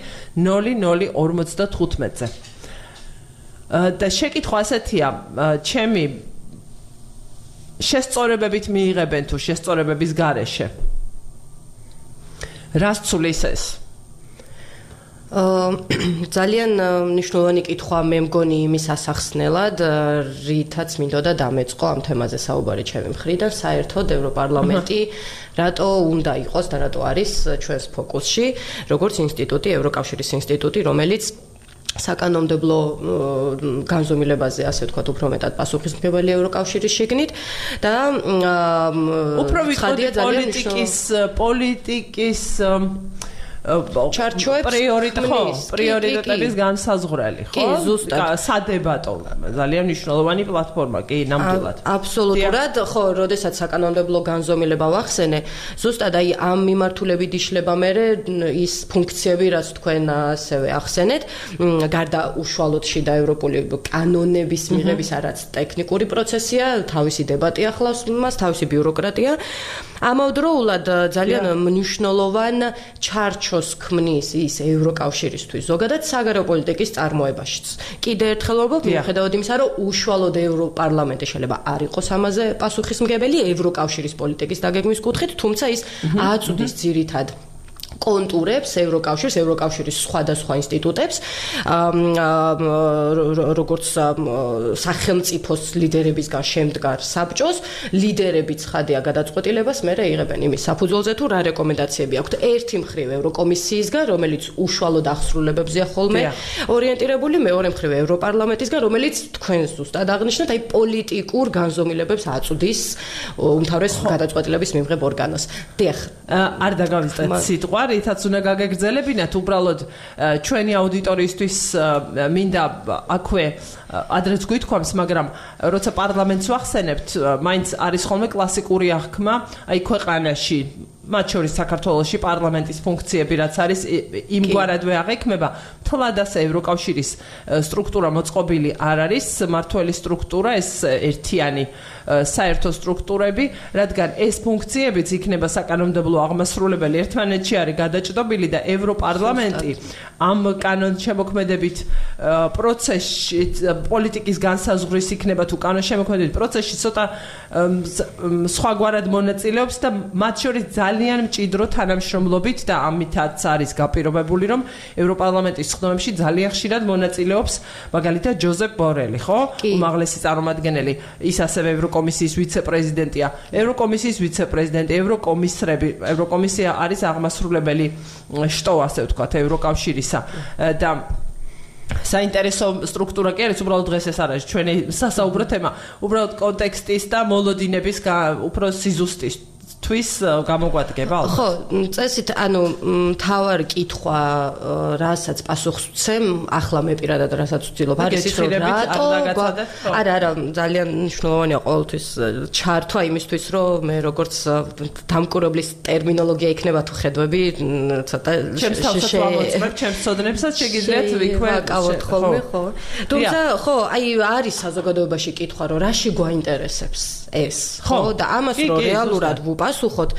00:55-ზე. და შეკითხვა ასეთია, ჩემი შესწორებებით მიიღებენ თუ შესწორებების გარეშე. რას ცulis ეს? ძალიან მნიშვნელოვანი კითხვა მე მგონი იმის ასახსნელად, რითაც მინდოდა დამეწყო ამ თემაზე საუბარი ჩემი მხრიდან, საერთოდ ევროპარლამენტი რატო უნდა იყოს და რატო არის ჩვენს ფოკუსში, როგორც ინსტიტუტი, ევროკავშირის ინსტიტუტი, რომელიც საკანონმდებლო განზომილებაზე, ასე ვთქვათ, უფრო მეტად პასუხისმგებელი ევროკავშირის შიგნით და უფრო ვიტყოდი პოლიტიკის პრიორიტეტების განსაზღვრელი, ხო? სადებატო ძალიან მნიშვნელოვანი პლატფორმა, კი, ნამდვილად. აბსოლუტურად, ხო, როდესაც საკანონმდებლო განზომილება ვახსენე, ზუსტად აი ამ მიმართულებით იშლება მერე ის ფუნქციები, რაც თქვენ ასევე ახსენეთ, გარდა უშუალოდ შიდა ევროპული კანონების მიღების, რაც ტექნიკური პროცესია, თავისი დებატი ახლავს მას, თავისი ბიუროკრატია. ამავდროულად ძალიან მნიშვნელოვან ჩარჩოს ქმნის ის ევროკავშირისთვის ზოგადად საგარეო პოლიტიკის წარმოებაშიც. კიდევ ერთხელ ვამბობ, მიუხედავად იმისა, რომ უშუალოდ ევროპარლამენტი შეიძლება არ იყოს ამაზე პასუხისმგებელი ევროკავშირის პოლიტიკის დაგეგმვის კუთხით, თუმცა ის აწვდის ძირითად კონტურებს ევროკავშირის სხვადასხვა ინსტიტუტებს, როგორც სახელმწიფოს ლიდერებისგან შემდგარ საბჭოს, ლიდერები ცხადია გადაწყვეტილებას მერე იღებენ იმის საფუძველზე თუ რა რეკომენდაციები აქვთ. ერთი მხრივ ევროკომისიისგან, რომელიც უშუალოდ აღსრულებებზეა ხოლმე ორიენტირებული, მეორე მხრივ ევროპარლამენტისგან, რომელიც თქვენ ზუსტად აღნიშნეთ, აი პოლიტიკურ განზომილებებს აწვდის უმთავრეს გადაწყვეტილების მიღებ ორგანოს. დიახ, არ დაგავიწყეთ სიტყვა რითაც უნდა გაგეგრძელებინათ, უბრალოდ ჩვენი აუდიტორიისთვის მინდა აქვე ადრეც გვითქვამს, მაგრამ როცა პარლამენტს ვახსენებთ, მაინც არის ხოლმე კლასიკური აღქმა, აი ქვეყანაში, მათ შორის საქართველოში პარლამენტის ფუნქციები, რაც არის იმგვარადვე აღექმება, მთლად ასე ევროკავშირის სტრუქტურა მოწყობილი არ არის, მმართველი სტრუქტურა, ეს ერთიანი საერთო სტრუქტურები, რადგან ეს ფუნქციებიც იქნება საკანონმდებლო აღმასრულებელი ერთმანეთში არის გადაჭრობილი და ევროპარლამენტი ამ კანონშემოქმედებით პროცესში პოლიტიკის განსაზღვრის იქნება თუ კანონშემოქმედებით პროცესში ცოტა სხვაგვარად მონაწილეობს და მათ შორის ძალიან მჭიდრო თანამშრომლობით და ამითაც არის გაპირობებული, რომ ევროპარლამენტის ხდომებში ძალიან ხშირად მონაწილეობს მაგალითად ჯოზეფ ბორელი, ხო? უმაღლესი წარმომადგენელი, ის ასევე ევროკომისიის ვიცე-პრეზიდენტია, ევროკომისიის ვიცე-პრეზიდენტი, ევროკომისრები, ევროკომისია არის აღმასრულებელი შტო, ასე ვთქვათ, ევროკავშირისა და საინტერესო სტრუქტურა კი არის, უბრალოდ დღეს ეს არის ჩვენი სასაუბრო თემა, უბრალოდ კონტექსტის და მოლოდინების უფრო სიზუსტის თვის გამოგვადგება ალბათ. ხო, წესით, ანუ მთავარი კითხვა, რასაც პასუხს ვცემ, ახლა მე პირადად რასაც ვცდილობ, არის ის, რომ არა, ძალიან მნიშვნელოვანია ყოველთვის ჩართვა იმისთვის, რომ მე როგორც დამკვირვებლის ტერმინოლოგია იქნება თუ ხედვები, ცოტა ჩემს თავსაც ვამოწმებ, ჩემს ცოდნებსაც შეგიძლიათ ვიკავოთ ხოლმე, ხო. თუმცა, ხო, აი არის საზოგადოებაში კითხვა, რომ რაში გვაინტერესებს ეს, ხო, და ამას რომ რეალურად ვუპასუხოთ,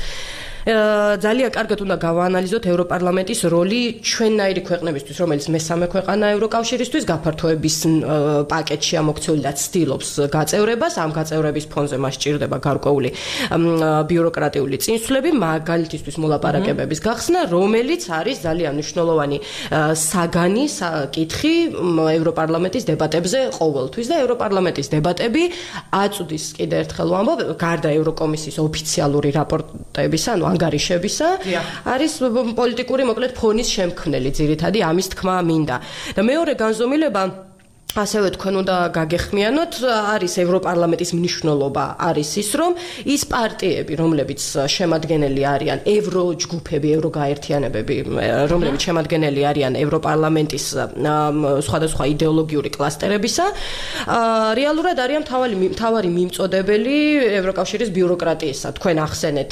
ძალიან კარგად უნდა გავაანალიზოთ ევროპარლამენტის როლი ჩვენნაირი ქვეყნებისთვის, რომელიც მესამე ქვეყანა ევროკავშირისთვის გაფართოების პაკეტში ამოქცეული და ცდილობს გაწევრებას, ამ გაწევრების ფონზე მას სჭირდება გარკვეული ბიუროკრატიული წინსვლები, მაგალითისთვის მოლაპარაკებების გახსნა, რომელიც არის ძალიან მნიშვნელოვანი საგანი კითხი ევროპარლამენტის დებატებზე ყოველთვის და ევროპარლამენტის დებატები აწვდის კიდევ ერთხელ ვამბობ, გარდა ევროკომისიის ოფიციალური რაპორტებისა, ანუ ანგარიშებისა, არის პოლიტიკური მოკლედ ფონის შემქმნელი ძირითადი ამის თქმა მინდა. და მეორე განზომილება ასევე თქვენ უნდა გაგეხმიანოთ, არის ევროპარლამენტის მნიშვნელობა, არის ის, რომ ის პარტიები, რომლებიც შემადგენელი არიან ევროჯგუფები, ევროგაერთიანებები, რომლებიც შემადგენელი არიან ევროპარლამენტის სხვადასხვა იდეოლოგიური კლასტერებისა, რეალურად არიან მთავარი მიმწოდებელი ევროკავშირის ბიუროკრატიისა. თქვენ ახსენეთ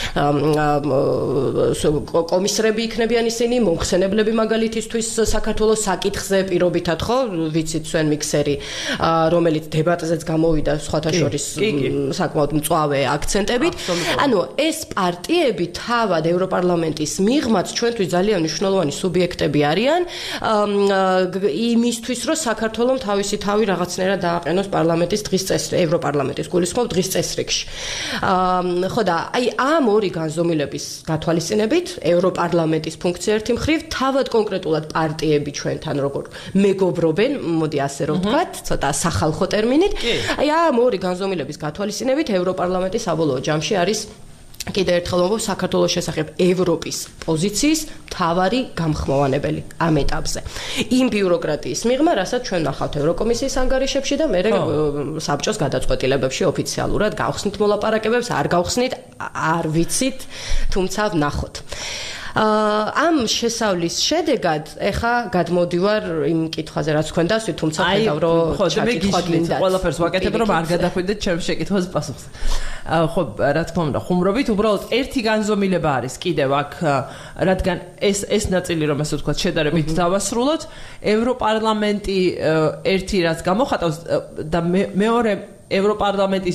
კომისრები იქნებიან ისინი, მომხსენებლები მაგალითისთვის საქართველოს საკითხზე პირობითად, ხო, ვიცით სვენ მიქსერი, რომელიც დებატზეც გამოვიდა სხვათა შორის საკმაოდ მწვავე აქცენტებით. ანუ ეს პარტიები თავად ევროპარლამენტის მიღმაც ჩვენთვის ძალიან მნიშვნელოვანი სუბიექტები არიან იმისთვის, რომ საქართველოს თავისი თავი რაღაცნაირად დააყენოს პარლამენტის დღის წესრიგში, ევროპარლამენტის გულისხმობ დღის წესრიგში. ხო და აი ამ ორი განზომილების გათვალისწინებით ევროპარლამენტის ფუნქცია ერთი მხრივ, თავად კონკრეტულად პარტიები ჩვენთან როგორ მეგობრობენ, მოდი ასე რომ ვთქვათ, ცოტა სახალხო ტერმინით. აი ამ ორი განზომილების გათვალისწინებით ევროპარლამენტის საბოლოო ჯამში არის კიდევ ერთხელ ვამბობ საქართველოს შესახებ ევროპის პოზიციის მთავარი გამხმოვანებელი ამ ეტაპზე. იმ ბიუროკრატიის მიღმა, რასაც ჩვენ ნახავთ ევროკომისიის ანგარიშებში და მე საბჭოს გადაწყვეტილებებში ოფიციალურად გავხსნით მოლაპარაკებებს, არ გავხსნით, არ ვიცით, თუმცა ვნახოთ. ამ შესავლის შედეგად ეხა გადმოდივარ იმ კითხვაზე რაც თქვენ დასვით, თუმცა ხედავ რომ ჩაკითხვა გინდა. ყველაფერს ვაკეთებ რომ არ გადახვიდეთ ჩემს შეკითხვას პასუხს. ხო, რა თქმა უნდა, ხუმრობით უბრალოდ ერთი განზომილება არის კიდევ აქ, რადგან ეს ნაწილი რომ ასე ვთქვათ, შედარებით დავასრულოთ, ევროპარლამენტი ერთი რაც გამოხატავს და მეორე ევროპარლამენტის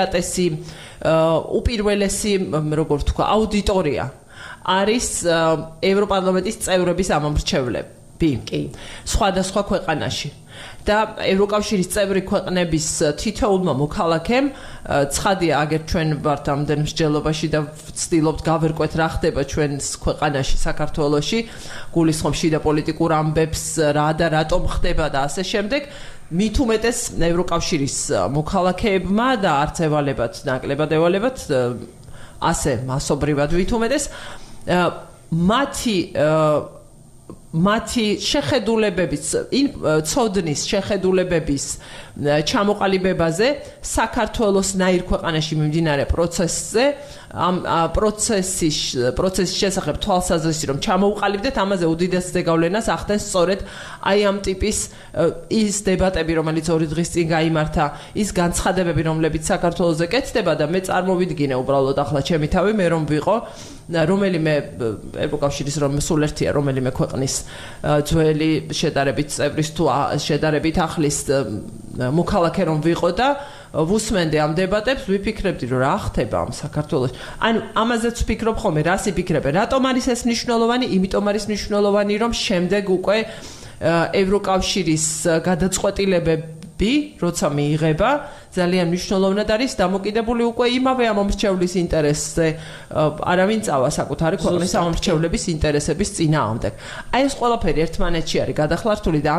უპირველესი, როგორ ვთქვა, აუდიტორია არის ევროპარლამენტის წევრების ამომრჩევლები. კი. სხვადასხვა ქვეყანაში. და ევროკავშირის წევრი ქვეყნების თითოეულმა მოქალაქემ ცხადია, აგერ ჩვენ ვართ ამდენ მსჯელობაში და ვცდილობთ გავერკვეთ რა ხდება ჩვენს ქვეყანაში, საქართველოში, გულისხმობ შიდა პოლიტიკურ ამბებს, რა და რატომ ხდება და ასე შემდეგ. მით უმეტეს ევროკავშირის მოქალაქეებმა და არც ევალებათ, ნაკლებად ევალებათ, ასე მასობრივად მით უმეტეს მათი შეხედულებების, ცოდნის შეხედულებების ჩამოყალიბებაზე საქართველოს ნაირ ქვეყანაში მიმდინარე პროცესზე, ამ პროცესის შესახებ თვალსაზრისი რომ ჩამოუყალიბდეთ, ამაზე უდიდეს ზეგავლენას ახდენს სწორედ აი ამ ტიპის ის დებატები, რომელიც 2 დღის წინ გაიმართა, ის განცხადებები, რომლებიც საქართველოზე კეთდება და მე წარმოვიდგინე უბრალოდ ახლა ჩემი თავი, მე რომ ვიყო რომელიმე ევროკავშირის რომ სულ ერთია რომელიმე ქვეყნის ძველი შედარებით წევრის თუ შედარებით ახლის მოქალაქე რომ ვიყო და ვუსმენდე ამ დებატებს, ვიფიქრებდი რომ რა ხდება ამ საქართველოში. ანუ ამაზეც ვფიქრობ ხოლმე, რას იფიქრებენ? რატომ არის ეს მნიშვნელოვანი? იმიტომ არის მნიშვნელოვანი, რომ შემდეგ უკვე ევროკავშირის გადაწყვეტილებები, როცა მიიღება, ძალიან მნიშვნელოვნად არის დამოკიდებული უკვე იმავე ამომრჩევლის ინტერესზე, არავინ წავა საკუთარი ქვეყნის ამომრჩევლების ინტერესების წინააღმდეგ. აი ეს ყველაფერი ერთმანეთში არის გადახლართული და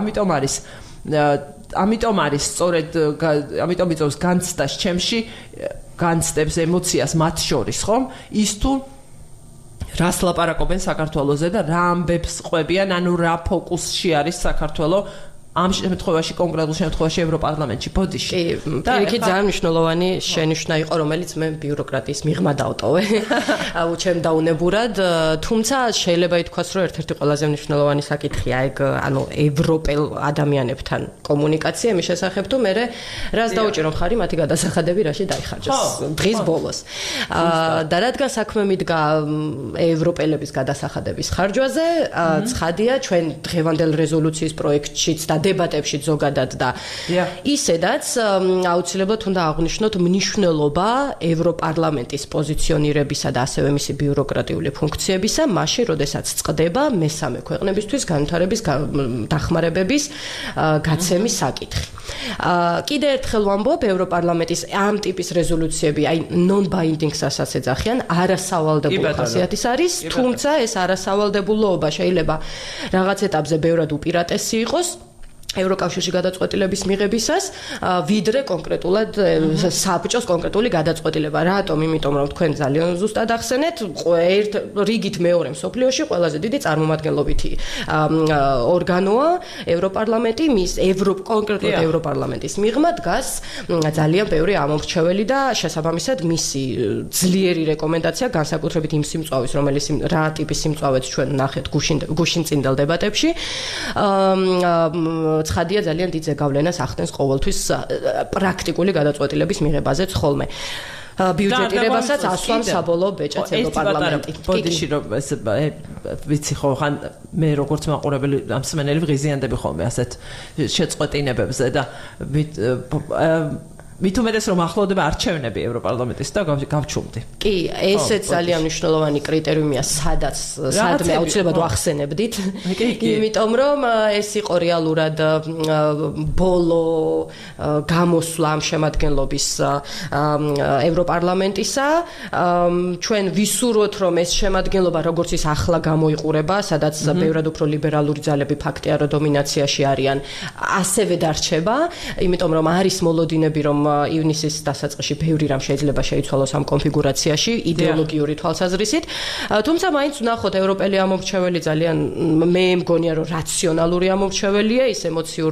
ამიტომ არის სწორედ ამიტომ იწევს განცდას ჩემში, განცდებს ემოციას მათ შორის, ხომ? ის თუ რას ლაპარაკობენ საქართველოზე და რა ამბებს ყვებიან, ანუ რა ფოკუსში არის საქართველო ამ შემთხვევაში კონკრეტულ შემთხვევაში ევროპარლამენტში ბოდიში. კი, იქით ძალიან მნიშვნელოვანი შენიშვნა იყო, რომელიც მე ბიუროკრატიის მიღმა დავტოვე. უჩემ დაუნებურად, თუმცა შეიძლება ითქვას, რომ ერთ-ერთი ყველაზე მნიშვნელოვანი საკითხია ეგ, ანუ ევროპელ ადამიანებთან კომუნიკაცია იმის შესახებ, თუ მე რას დაუჭირო მხარი მათი გადასახადები რაში დაიხარჯოს დღის ბოლოს. და რადგან საქმე მიდგა ევროპელების გადასახადების ხარჯვაზე, ცხადია ჩვენ დღევანდელ რეზოლუციის პროექტშიც და დებატებში ზოგადად და ისედაც აუცილებლად უნდა აღვნიშნოთ მნიშვნელობა ევროპარლამენტის პოზიციონირებისა და ასევე მისი ბიუროკრატიული ფუნქციებისა, მაშინ, როდესაც წყდება მესამე ქვეყნებისთვის განვითარების დახმარებების გაცემის საკითხი. კიდევ ერთხელ ვამბობ, ევროპარლამენტის ამ ტიპის რეზოლუციები, აი non-binding-სასაც ეძახიან, არასავალდებულო ხასიათის არის, თუმცა ეს არასავალდებულობა შეიძლება რაღაც ეტაპზე ბევრად უპირატესი იყოს. ევროკავშირში გადაწყვეტილების მიღებისას, ვიდრე კონკრეტულად საბჭოს კონკრეტული გადაწყვეტილება. რატომ? იმიტომ რომ თქვენ ძალიან ზუსტად ახსენეთ, რიგით მეორე მსოფლიოში ყველაზე დიდი წარმომადგენლობითი ორგანოა ევროპარლამენტი, კონკრეტულად ევროპარლამენტის მიღმა დგას ძალიან ბევრი ამომრჩეველი და შესაბამისად მისი ძლიერი რეკომენდაცია განსაკუთრებით იმ სიმწვავის, რომელიც რა ტიპის სიმწვავეც ჩვენ ნახეთ გუშინწინდელ დებატებში, ცხადია ძალიან დიდ ზეგავლენას ახდენს ყოველთვის პრაქტიკული გადაწყვეტილების მიღებაზეც ხოლმე. ბიუჯეტირებასაც ასვამს საბოლოო ბეჭედს ევროპარლამენტი. ბოდიში რომ ეს ვიცი ხო, ხან მე როგორც მაყურებელი ამ სმენელი ვღიზიანდები ხოლმე ასეთ შეწყვეტინებებზე და მით უმეტეს რომ ახლოვდება არჩევნები ევროპარლამენტის და გავჩუმდი. კი, ესეც ძალიან მნიშვნელოვანი კრიტერიუმია, სადმე აუცილებლად ვახსენებდით. იმიტომ რომ ეს იყო რეალურად ბოლო გამოსვლა ამ შემადგენლობის ევროპარლამენტისა. ჩვენ ვისურვოთ, რომ ეს შემადგენლობა როგორც ის ახლა გამოიყურება, სადაც ბევრად უფრო ლიბერალური ძალები ფაქტია, რომ დომინაციაში არიან, ასევე დარჩება, იმიტომ რომ არის მოლოდინები, რომ ივნისის დასაწყისში ბევრი რამ შეიძლება შეიცვალოს ამ კონფიგურაციაში იდეოლოგიური თვალსაზრისით. თუმცა მაინც ვნახოთ ევროპელი ამორჩეველი ძალიან მე მგონია რომ რაციონალური ამორჩეველია, ის ემოციურ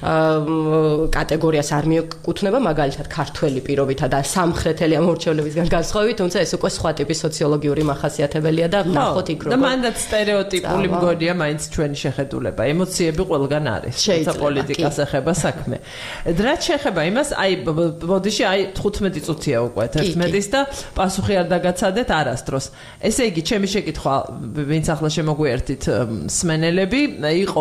კატეგორიას არ მიეკუთვნება, მაგალითად ქართველი პირობითა და სამხრეთელი ამორჩევლებისგან განსხვავებით, თუმცა ეს უკვე სხვა ტიპის სოციოლოგიური მახასიათებელია და ვნახოთ იქ და მანდაც სტერეოტიპული მგონია მაინც ჩვენი შეხედულება. ემოციები ყველგან არის. პოლიტიკას ეხება საქმე. რაც შეეხება იმას, ბოდიში 15 წუთია უკვე 11-ის და პასუხი არ დაგაცადეთ არასდროს. ესე იგი, ჩემი შეკითხვა, ვინც ახლა შემოგვიერთით მსმენელები, იყო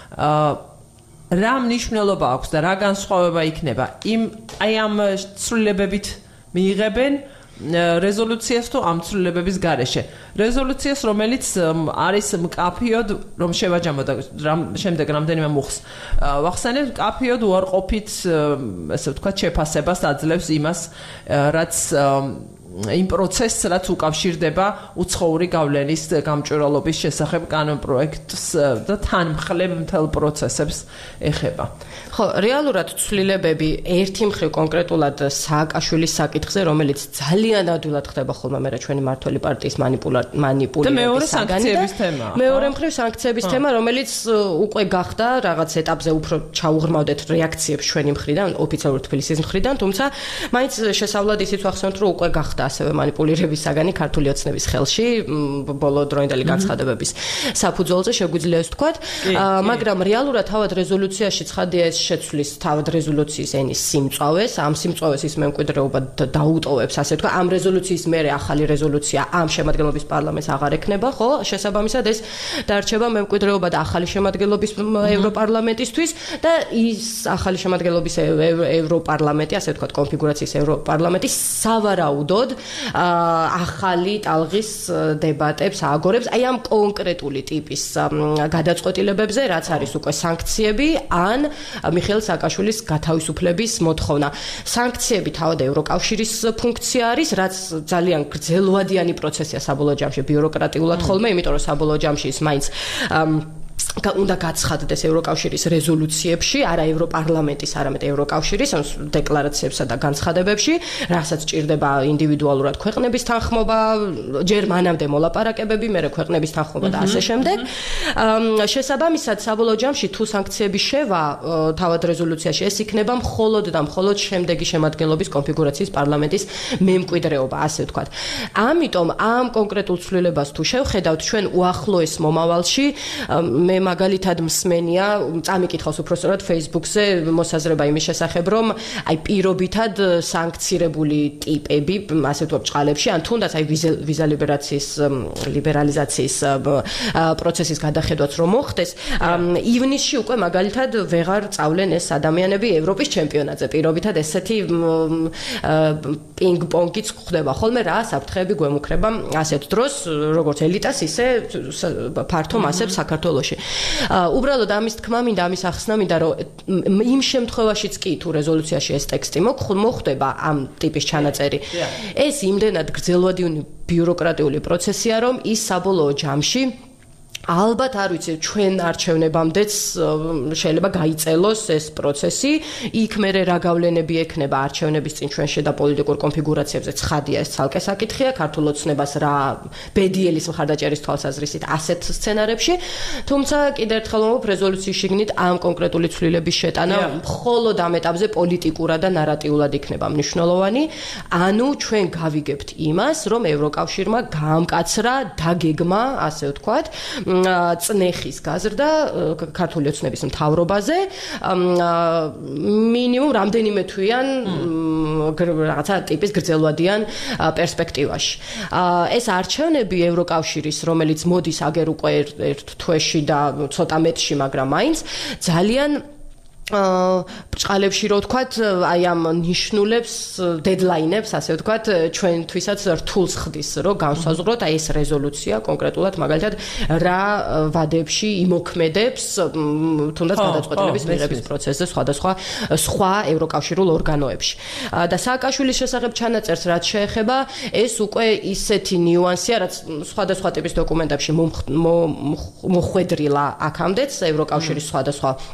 რა მნიშვნელობა აქვს და რა განსხვავება იქნება ამ ცვლილებებით მიიღებენ რეზოლუციას თუ ამ ცვლილებების გარეშე. რეზოლუციას, რომელიც არის მკაფიოდ, რომ შევაჯამოთ შემდეგ რამდენიმე მუხს. ვახსენებ, მკაფიოდ უარყოფით, ესე ვთქვათ, შეფასებას აძლევს იმას, რაც იმ პროცესს, რაც უკავშირდება უცხოური გავლენის გამჭვირვალობის შესახებ კანონპროექტს და თანმხლებ მთელ პროცესებს ეხება. ხო, რეალურად ცვლილებები ერთი მხრივ კონკრეტულად სააკაშვილის საკითხზე, რომელიც ძალიან ადვილად ხდება ხოლმე მე ჩვენი მმართველი პარტიის მანიპულირების საგანიდან. მეორე მხრივ სანქციების თემა, რომელიც უკვე გახდა რაღაც ეტაპზე უფრო ჩაუღრმავდეთ რეაქციებს ჩვენი მხრიდან, ოფიციალურ თბილისის მხრიდან, თუმცა მაინც შესავლად ისიც ვახსენოთ, რომ უკვე გახდა ასევე მანიპულირების საგანი ქართული ოცნების ხელში, ბოლო დროინდელი განცხადებების საფუძველზე შეგვიძლია ეს ვთქვათ, მაგრამ რეალურად თავად რეზოლუციაში ცხადია ეს შეცვლის თავად რეზოლუციის ენის სიმწვავეს, ამ სიმწვავეს ის მემკვიდრეობა დაუტოვებს, ასე ვთქვათ, ამ რეზოლუციის მერე ახალი რეზოლუცია ამ შემადგენლობის პარლამენტს აღარ ექნება, ხო? შესაბამისად ეს დარჩება მემკვიდრეობა და ახალი შემადგენლობის ევროპარლამენტისთვის და ის ახალი შემადგენლობის ევროპარლამენტი, ასე ვთქვათ, კონფიგურაციის ევროპარლამენტი სავარაუდოდ ახალი ტალღის დებატებს ააგორებს აი ამ კონკრეტული ტიპის გადაწყვეტილებებზე, რაც არის უკვე სანქციები ან მიხეილ სააკაშვილის გათავისუფლების მოთხოვნა. სანქციები თავად ევროკავშირის ფუნქცია არის, რაც ძალიან გრძელვადიანი პროცესია საბოლოო ჯამში ბიუროკრატიულად ხოლმე, იმიტომ რომ საბოლოო ჯამში ის მაინც უნდა გაცხადდეს ევროკავშირის რეზოლუციებში, არა ევროპარლამენტის, არამედ ევროკავშირის დეკლარაციებსა და განცხადებებში, რასაც ჭირდება ინდივიდუალურად ქვეყნების თანხმობა, ჯერ მანამდე მოლაპარაკებები, მერე ქვეყნების თანხმობა და ასე შემდეგ. შესაბამისად, საბოლოო ჯამში თუ სანქციები შევა თავად რეზოლუციაში, ეს იქნება მხოლოდ და მხოლოდ შემდეგი შემადგენლობის კონფიგურაციის პარლამენტის მემკვიდრეობა, ასე ვთქვათ. ამიტომ ამ კონკრეტულ ცვლილებას თუ შევხედავთ, ჩვენ უახლოეს მომავალში მე მაგალითად მსმენია, წამიკითხავს უბრალოდ Facebook-ზე მოსაზრება იმის შესახებ, რომ აი პირობითად სანქცირებული ტიპები, ასე ვთქვათ, ბრჭყალებში, ან თუნდაც აი ვიზა ლიბერალიზაციის პროცესის გადახედვაც რომ მოხდეს, ივნისში უკვე მაგალითად ვეღარ წავლენ ეს ადამიანები ევროპის ჩემპიონატზე. პირობითად ესეთი პინგ-პონგიც ხდება ხოლმე, რა საფრთხეები გვემუქრება ასეთ დროს, როგორც ელიტას, ისე ფართო მასებს საქართველოში. უბრალოდ ამის თქმა მინდა, ამის ახსნა მინდა, რომ იმ შემთხვევაშიც კი თუ რეზოლუციაში ეს ტექსტი მოხდება ამ ტიპის ჩანაწერი, ეს იმდენად გრძელვადიანი ბიუროკრატიული პროცესია, რომ ის საბოლოო ჯამში ალბათ არ ვიცი, ჩვენ არჩევნებამდეც შეიძლება გაიწელოს ეს პროცესი, იქ მერე რა გავლენები ექნება არჩევნების წინ ჩვენში და პოლიტიკურ კონფიგურაციებზე, ცხადია ეს ცალკე საკითხია, ქართულ ოცნებას რა ბედიელის მხარდაჭერის თვალსაზრისით ასეთ სცენარებში, თუმცა კიდევ ერთხელ ვამბობ, რეზოლუციის შიგნით ამ კონკრეტული ცვლილებების შეტანა მხოლოდ ამ ეტაპზე პოლიტიკურად და ნარატიულად იქნება მნიშვნელოვანი, ანუ ჩვენ გავიგებთ იმას, რომ ევროკავშირმა გაამკაცრა დაგეგმა, ასე ვთქვათ, წნეხის გაზრდა ქართული ოცნების მთავრობაზე მინიმუმ რამდენიმე თვიან რაღაცა ტიპის გრძელვადიან პერსპექტივაში. ეს არჩევნები ევროკავშირის, რომელიც მოდის აგერ უკვე ერთ თვეში და ცოტა მეტში, მაგრამ მაინც ძალიან ბრჭყალებში რო ვთქვათ, აი ამ ნიშნულებს, დედლაინებს, ასე ვთქვათ, ჩვენთვისაც რთულს ხდის, რომ განსაზღვროთ აი ეს რეზოლუცია კონკრეტულად მაგალითად რა ვადებში იმოქმედებს თუნდაც გადაწყვეტილების მიღების პროცესზე სხვადასხვა სხვა ევროკავშირულ ორგანოებში. და სააკაშვილის შესახებ ჩანაწერს რაც შეეხება, ეს უკვე ისეთი ნიუანსია, რაც სხვადასხვა ტიპის დოკუმენტებში მოხვედრილა აქამდეც ევროკავშირის სხვადასხვა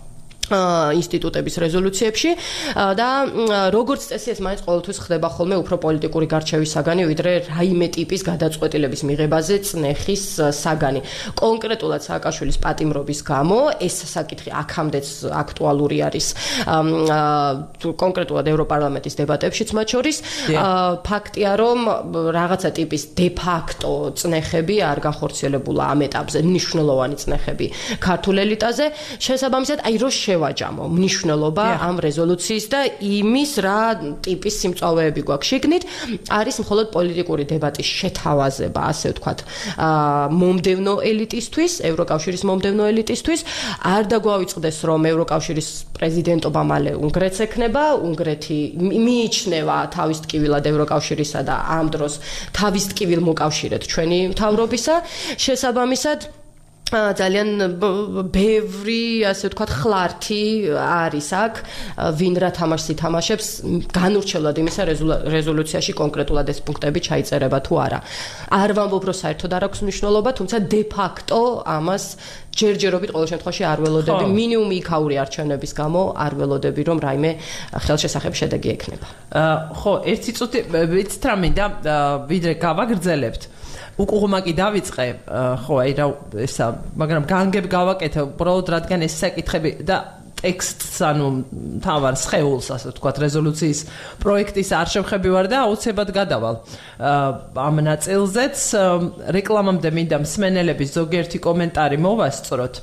ინსტიტუტების რეზოლუციებში და როგორც წესი ეს მაინც ყოველთვის ხდება ხოლმე უფრო პოლიტიკური გარჩევის საგანი ვიდრე რაიმე ტიპის გადაწყვეტილების მიღებაზე წნეხის საგანი. კონკრეტულად სააკაშვილის პატიმრობის გამო ეს საკითხი აქამდეც აქტუალური არის კონკრეტულად ევროპარლამენტის დებატებშიც მათ შორის ფაქტია რომ რაღაცა ტიპის დე-ფაქტო წნეხები არ განხორციელებულა ამ ეტაპზე მნიშვნელოვანი წნეხები ქართულ ელიტაზე შესაბამისად აი რო შევაჯამო მნიშვნელობა ამ რეზოლუციის და იმის რა ტიპის სიმწვავეები გვაქვს შიგნით არის მხოლოდ პოლიტიკური დებატის შეთავაზება ასე ვთქვათ მომდევნო ელიტისთვის ევროკავშირის მომდევნო ელიტისთვის არ დაგვავიწყდეს რომ ევროკავშირის პრეზიდენტობა მალე უნგრეთს ექნება უნგრეთი მიიჩნევა თავის ტკივილად ევროკავშირისა და ამ დროს თავის ტკივილ მოკავშირედ ჩვენი მთავრობისა შესაბამისად ძალიან ბევრი ასე ვთქვათ ხლართი არის აქ ვინ რა თამაშს ითამაშებს განურჩევლად იმისა რეზოლუციაში კონკრეტულად ეს პუნქტები ჩაიწერება თუ არა არ ვამბობ რომ საერთოდ არ აქვს მნიშვნელობა თუმცა დე-ფაქტო ამას ჯერჯერობით ყოველ შემთხვევაში არ ველოდები მინიმუმ იქაური არჩევნების გამო არ ველოდები რომ რაიმე ხელშესახებ შედეგი ექნება ხო ერთი წუთი ვიცით რა მინდა ვიდრე გავაგრძელებთ უკუღმაკი დავიწყე ხო აი რა ესა მაგრამ განგებ გავაკეთე უბრალოდ რადგან ეს საკითხები და ტექსტს ანუ თავარ სხეულს ასე ვთქვათ რეზოლუციის პროექტის არ შევხები ვარ და აუცილებლად გადავალ ამ ნაწილზეც რეკლამამდე მინდა მსმენელების ზოგიერთი კომენტარი მოვასწროთ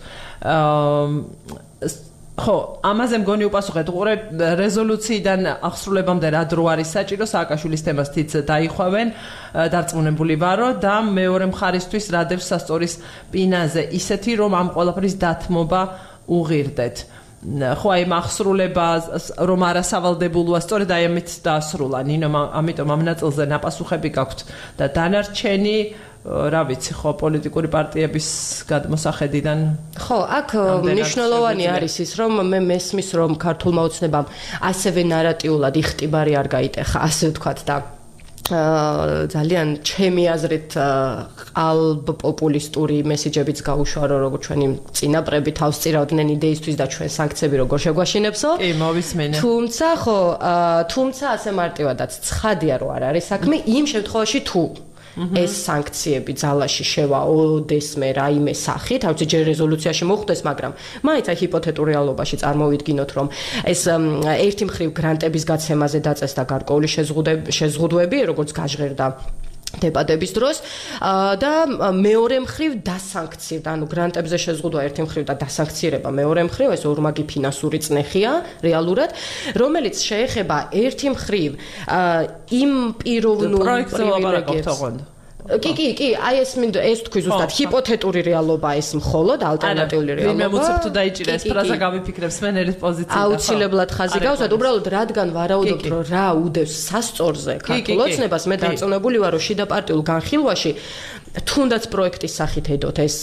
ხო, ამაზე მგონი უპასუხეთ უყურე რეზოლუციიდან აღსრულებამდე რა დრო არის საჭირო სააკაშვილის თემას თიც დაიხვევენ დარწმუნებული ვარო და მეორე მხარისთვის რადევს სასწორის პინაზე ისეთი რომ ამ ყველაფრის დათმობა უღირდეთ ხო აი maxsruleba რომ არასავალდებულოა სწორედ აი ამით დაასრულა ნინო ამიტომ ამ ნაწილზე ნაპასუხები გაქვთ და დანარჩენი რა ვიცი ხო პოლიტიკური პარტიების გადმოსახედიდან ხო აქ მნიშვნელოვანი არის ის რომ მე მესმის რომ ქართულმა ოცნებამ ასევე ნარატიულად იხტიბარი არ გაიტეხა ასე ვთქვათ და ძალიან ჩემი აზრით ყალბ-პოპულისტური მესიჯებიც გაუშვა როგორც ჩვენი წინაპრები თავს წირავდნენ იდეისთვის და ჩვენ სანქციები როგორ შეგვაშინებსო კი მოვისმენე თუმცა ხო თუმცა ასე მარტივადაც ცხადია რომ არ არის საქმე იმ შემთხვევაში თუ ეს სანქციები ძალაში შევაოდესმე რაიმე სახით, არ ვიცი ჯერ რეზოლუციაში მოხვდეს, მაგრამ მაინც აი ჰიპოთეტურ რეალობაში წარმოვიდგინოთ, რომ ეს ერთი მხრივ გრანტების გაცემაზე დაწესდა გარკვეული შეზღუდვები, როგორც გაჟღერდა დებატების დროს და მეორე მხრივ დასანქცირდა, ანუ გრანტებზე შეზღუდვა ერთი მხრივ და დასანქცირება მეორე მხრივ, ეს ორმაგი ფინანსური წნეხია რეალურად, რომელიც შეეხება ერთი მხრივ იმ პიროვნულ პროექტებს კი, აი ეს თქვი ზუსტად ჰიპოთეტური რეალობა ეს მხოლოდ ალტერნატიული რეალობა. ვინმე უცებ თუ დაიჭირა ეს ფრაზა გამიფიქრებს მენელის პოზიციიდან. აუცილებლად ხაზი გავსვათ, უბრალოდ რადგან ვარაუდობთ, რომ რა უდევს სასწორზე ქართულ ოცნებას, მე დარწმუნებული ვარ, რომ შიდა პარტიულ განხილვაში თუნდაც პროექტის სახით ედოთ ეს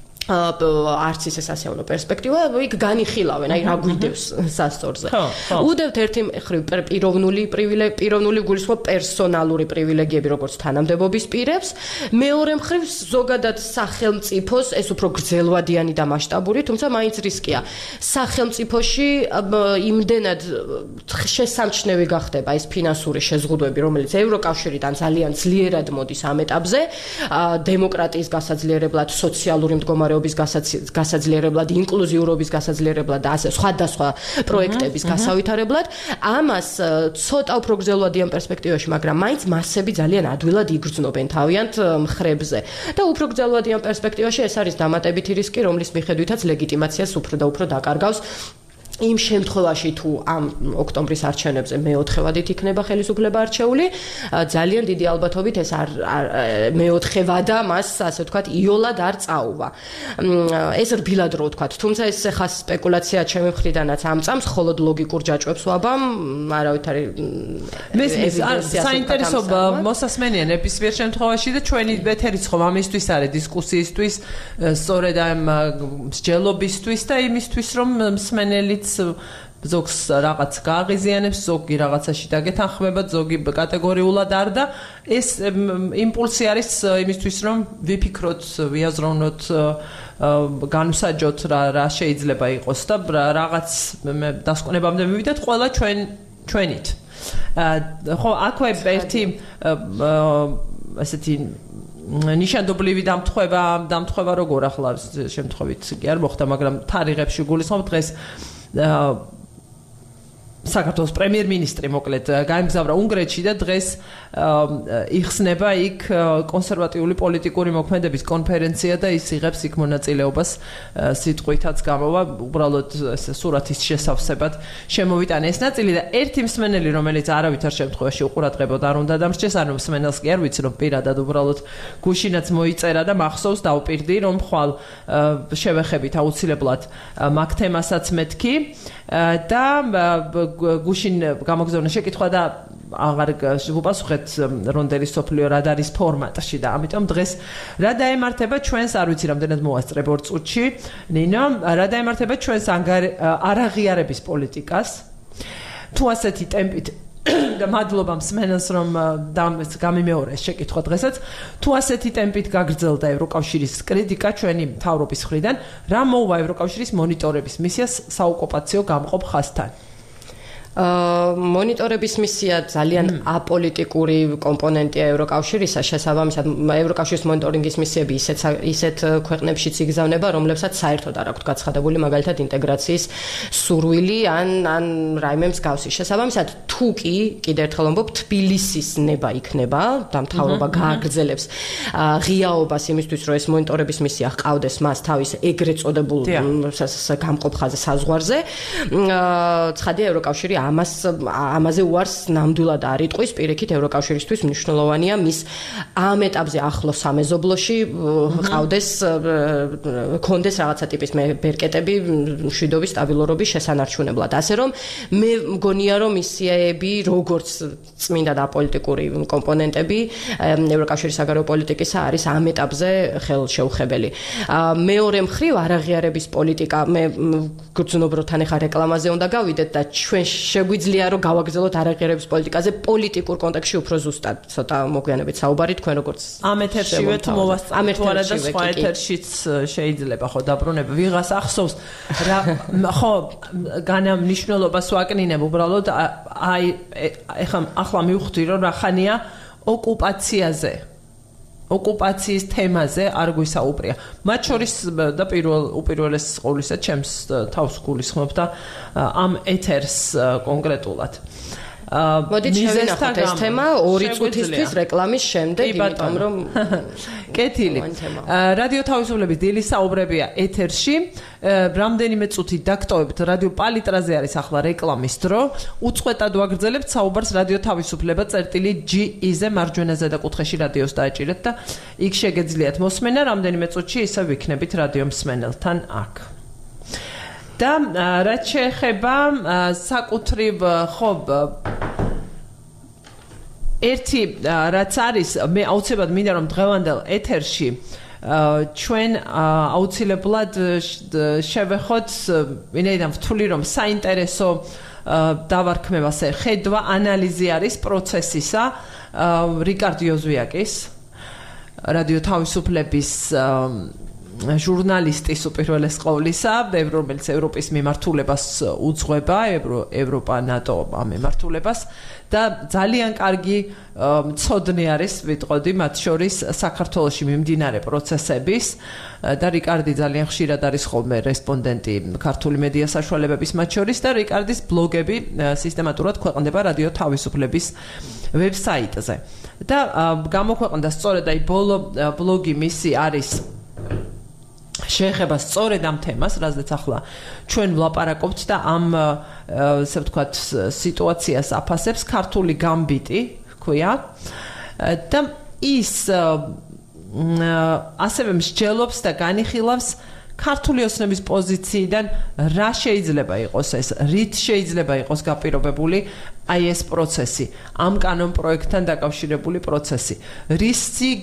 არც ისე სასიამოვნო პერსპექტივა, იქ განიხილავენ, აი რა გვიდევს სასწორზე. უდევთ ერთი მხრივ პიროვნული გულისხმობ პერსონალური პრივილეგიები, როგორც თანამდებობის პირებს, მეორე მხრივ ზოგადად სახელმწიფოს ეს უფრო გრძელვადიანი და მასშტაბური, თუმცა მაინც რისკია. სახელმწიფოში იმდენად შესამჩნევი გახდება ეს ფინანსური შეზღუდვები, რომელიც ევროკავშირიდან ძალიან ძლიერად მოდის ამ ეტაპზე, დემოკრატიის გასაძლიერებლად, სოციალური მდგომარეობის გასაძლიერებლად, ინკლუზიურობის გასაძლიერებლად და ასე სხვადასხვა პროექტების გასავითარებლად, ამას ცოტა უფრო გრძელვადიან პერსპექტივაში, მაგრამ მაინც მასები ძალიან ადვილად იგრძნობენ თავიანთ მხრებზე. და უფრო გრძელვადიან პერსპექტივაში ეს არის დამატებითი რისკი, რომლის მიხედვითაც ლეგიტიმაციას უფრო და უფრო დაკარგავს. იმ შემთხვევაში თუ ამ ოქტომბრის არჩევნებზე მეოთხევადით იქნება ხელისუფლება არჩეული, ძალიან დიდი ალბათობით ეს მეოთხევადა მას, ასე ვთქვათ, იოლად არ წაუვა. ეს რბილად რო ვთქვათ, თუმცა ეს ხა სპეკულაცია ჩემი მხრიდანაც ამწამს, მხოლოდ ლოგიკურ ჯაჭვებს ვაბამ, არავითარი საინტერესო მოსასმენია ნებისმიერ შემთხვევაში და ჩვენი ეთერიც ხომ ამისთვის არის დისკუსიისთვის, სწორედ ამ მსჯელობისთვის და იმისთვის, რომ მსმენელიც ზოგს რაღაც გააღიზიანებს, ზოგი რაღაცაში დაგეთანხმება, ზოგი კატეგორიულად არ და ეს იმპულსი არის იმისთვის, რომ ვიფიქროთ, ვიაზროვნოთ, განვსაჯოთ რა შეიძლება იყოს და რაღაც დასკვნებამდე მივიდეთ ყველა ჩვენით. ხო, აქვე ერთი ასეთი ნიშანდობლივი დამთხევა როგორ ახლა შემთხვევით კი არ მოხდა, მაგრამ თარიღებში გულისხმობ დღეს საქართველოს პრემიერ-მინისტრი მოკლედ გაემგზავრა უნგრეთში და დღეს იხსნება იქ კონსერვატიული პოლიტიკური მოქმედების კონფერენცია და ის იღებს იქ მონაწილეობას სიტყვითაც გამოვა უბრალოდ ესე სურათის შესავსებად შემოვიტანა ეს ნაწილი და ერთი მსმენელი რომელიც არავითარ შემთხვევაში უყურადღებოდ არ უნდა დამრჩეს ანუ მსმენელს კი არ ვიცი რომ პირადად უბრალოდ გუშინაც მოიწერა და მახსოვს დავპირდი რომ ხვალ შევეხებით აუცილებლად მაგ თემასაც მეთქი და გუშინ გამოგზავნა შეკითხვა და აღარ ვუპასუხეთ რონდელის სოფლიო რადარის ფორმატში და ამიტომ დღეს რა დაემართება ჩვენს არ ვიცი რამდენად მოასწრებ ორ წუთში ნინო რა დაემართება ჩვენს არაღიარების პოლიტიკას თუ ასეთი ტემპით და მადლობა მსმენელს რომ გამიმეორეს შეკითხვა დღესაც თუ ასეთი ტემპით გაგრძელდა ევროკავშირის კრიტიკა ჩვენი მთავრობის მხრიდან რა მოუვა ევროკავშირის მონიტორების მისიას საოკუპაციო გამყოფ ხაზთან მონიტორების მისია ძალიან აპოლიტიკური კომპონენტია ევროკავშირისა შესაბამისად ევროკავშირის მონიტორინგის მისიები ისეთ ქვეყნებშიც იგზავნება რომლებსაც საერთოდ არ აქვთ გაცხადებული მაგალითად ინტეგრაციის სურვილი ან რაიმე მსგავსი შესაბამისად თუ კი კიდევ ერთხელ ვამბობ თბილისის ნება იქნება და მთავრობა გააგრძელებს ღიაობას იმისთვის რომ ეს მონიტორების მისია ჰყავდეს მას თავის ეგრეთ წოდებულ გამყოფ ხაზზე საზღვარზე ცხადია ევროკავშირი ამაზე უარს ნამდვილად არ იტყვის პირიქით ევროკავშირისთვის მნიშვნელოვანია მის ამ ეტაპზე ახლო სამეზობლოში კონდეს რაღაცა ტიპის ბერკეტები მშვიდობის სტაბილურობის შესანარჩუნებლად ასე რომ მე მგონია რომ მისიები როგორც წმინდა და პოლიტიკური კომპონენტები ევროკავშირის საგარეო პოლიტიკისა არის ამ ეტაპზე ხელშეუხებელი მეორე მხრივ არაღიარების პოლიტიკა მე გრძნობ რომ თან ახლა რეკლამაზე უნდა გავიდეთ და ჩვენ შეგვიძლია რომ გავაგრძელოთ არაღიარების პოლიტიკაზე პოლიტიკურ კონტექსტში უფრო ზუსტად ცოტა მოგვიანებით საუბარი თქვენ როგორც ამ ეთერშივე თუ მოვასწრებთ არა და სხვა ეთერშიც შეიძლება ხო დაბრუნება ვიღას ახსოვს რა ხო განა მნიშვნელობას ვაკნინებ უბრალოდ აი ახლა მივხვდი რომ რახანია ოკუპაციაზე ოკუპაციის თემაზე არ გვისაუბრია. მათ შორის და უპირველეს ყოვლისა ჩემს თავს გულისხმობ და ამ ეთერს კონკრეტულად. მოდით შევინახოთ ეს თემა 2 წუთისთვის რეკლამის შემდეგ, იმიტომ რომ კეთილი. რადიო თავისუფლების დილის საუბრებია ეთერში. რამდენიმე წუთი დაგტოვებთ რადიო პალიტრაზე არის ახლა რეკლამის დრო. უწყვეტად ვაგრძელებთ საუბარს რადიო თავისუფლება წერტილი.ge-ზე მარჯვენა ზედაკუთხეში რადიოს დააჭირეთ და იქ შეგეძლიათ მოსმენა. რამდენიმე წუთში ისევ ვიქნებით რადიო მსმენელთან აქ. და რაც შეეხება საკუთრივ ხო ერთი რაც არის მე აუცილებლად მინდა რომ დღევანდელ ეთერში ჩვენ აუცილებლად შევეხოთ ვინაიდან ვთვლი რომ საინტერესო დავარქმევასე ხედვა ანალიზი არის პროცესისა რიკარდ იოზვიაკის რადიო თავისუფლების ჟურნალისტის უპირველეს ყოვლისა, რომელიც ევროპის მიმართულებას უძღვება, ევროპა ნატო მიმართულებას და ძალიან კარგი მცოდნე არის, ვიტყოდი, მათ შორის საქართველოში მიმდინარე პროცესების და რიკარდი ძალიან ხშირად არის ხოლმე რესპონდენტი ქართული მედია საშუალებების მათ შორის და რიკარდის ბლოგები სისტემატურად ქვეყნდება რადიო თავისუფლების ვებსაიტზე. და გამოქვეყნდა სწორედ აი ბოლო ბლოგი მისი არის შეეხება სწორედ ამ თემას, რაზეც ახლა ჩვენ ვლაპარაკობთ და ამ ასე ვთქვათ სიტუაციას აფასებს ქართული გამბიტი, ქვია. და ის ასევე მსჯელობს და განიხილავს ქართული ოცნების პოზიციიდან რა შეიძლება იყოს ეს, რით შეიძლება იყოს გაპირობებული აი ეს პროცესი, ამ კანონ პროექტთან დაკავშირებული პროცესი. რისი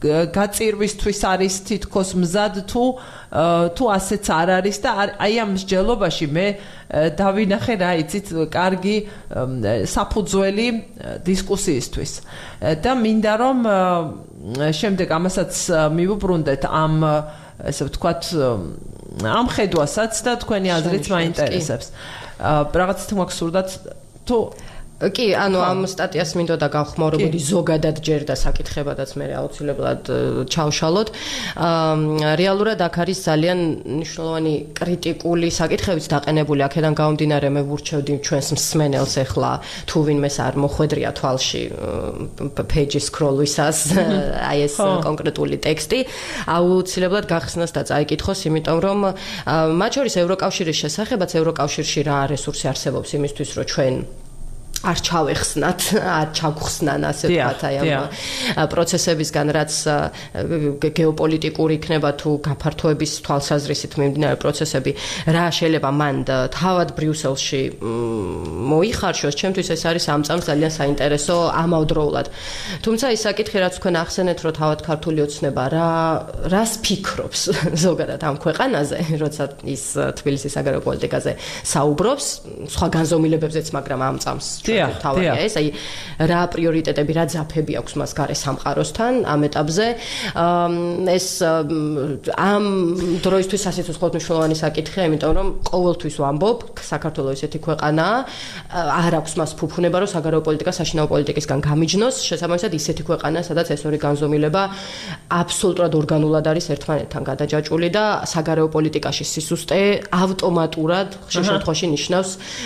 გაწირვისთვის არის თითქოს მზად თუ ასეც არ არის და აი ამ მსჯელობაში მე დავინახე რა იცით კარგი საფუძველი დისკუსიისთვის და მინდა რომ შემდეგ ამასაც მივუბრუნდეთ ამ ესე ვთქვათ ამ ხედვასაც და თქვენი აზრიც მაინტერესებს რაღაც თქმა გსურდათ თუ კი, ანუ ამ სტატიას მინდოდა გავხმაურებოდი ზოგადად ჯერ და საკითხებადაც მე აუცილებლად ჩავშალოთ. რეალურად აქ არის ძალიან მნიშვნელოვანი კრიტიკული საკითხებიც დაყენებული. აქედან გამომდინარე მე ვურჩევდი ჩვენს მსმენელს ახლა თუ ვინმეს არ მოხვედრია თვალში page scroll-ვისას აი ეს კონკრეტული ტექსტი აუცილებლად გახსნას და წაიკითხოს, იმიტომ რომ მათ შორის ევროკავშირის შესახებაც ევროკავშირში რა რესურსი არსებობს იმისთვის რომ ჩვენ არ ჩავეხსნათ, არ ჩაგხსნან ასე ვთქვათ აი ამ პროცესებისგან, რაც გეოპოლიტიკური იქნება თუ გაფართოების თვალსაზრისით მიმდინარე პროცესები, რა შეიძლება მან თავად ბრიუსელში მოიხარშოს, ჩემთვის ეს არის ამ წამს ძალიან საინტერესო ამავდროულად. თუმცა ის საკითხი, რაც თქვენ ახსენეთ, რომ თავად ქართული ოცნება რას ფიქრობს ზოგადად ამ ქვეყანაზე, როცა ის თბილისის საგარეო პოლიტიკაზე საუბრობს, სხვა განზომილებებზეც, მაგრამ ამ წამს თავია ეს, აი რა პრიორიტეტები, რა ძაფები აქვს მას გარე სამყაროსთან ამ ეტაპზე. ეს ამ დროისთვის ასეც უცხოეთ მნიშვნელოვანი საკითხია, იმიტომ რომ ყოველთვის ვამბობ, საქართველოს ესეთი ქვეყანაა, არ აქვს მას ფუფუნება, რომ საგარეო პოლიტიკა საშინაო პოლიტიკისგან გამიჯნოს, შესაბამისად ისეთი ქვეყანაა, სადაც ეს ორი განზომილება აბსოლუტურად ორგანულად არის ერთმანეთთან გადაჯაჭვული და საგარეო პოლიტიკაში სისუსტე ავტომატურად ხშირ შემთხვევაში ნიშნავს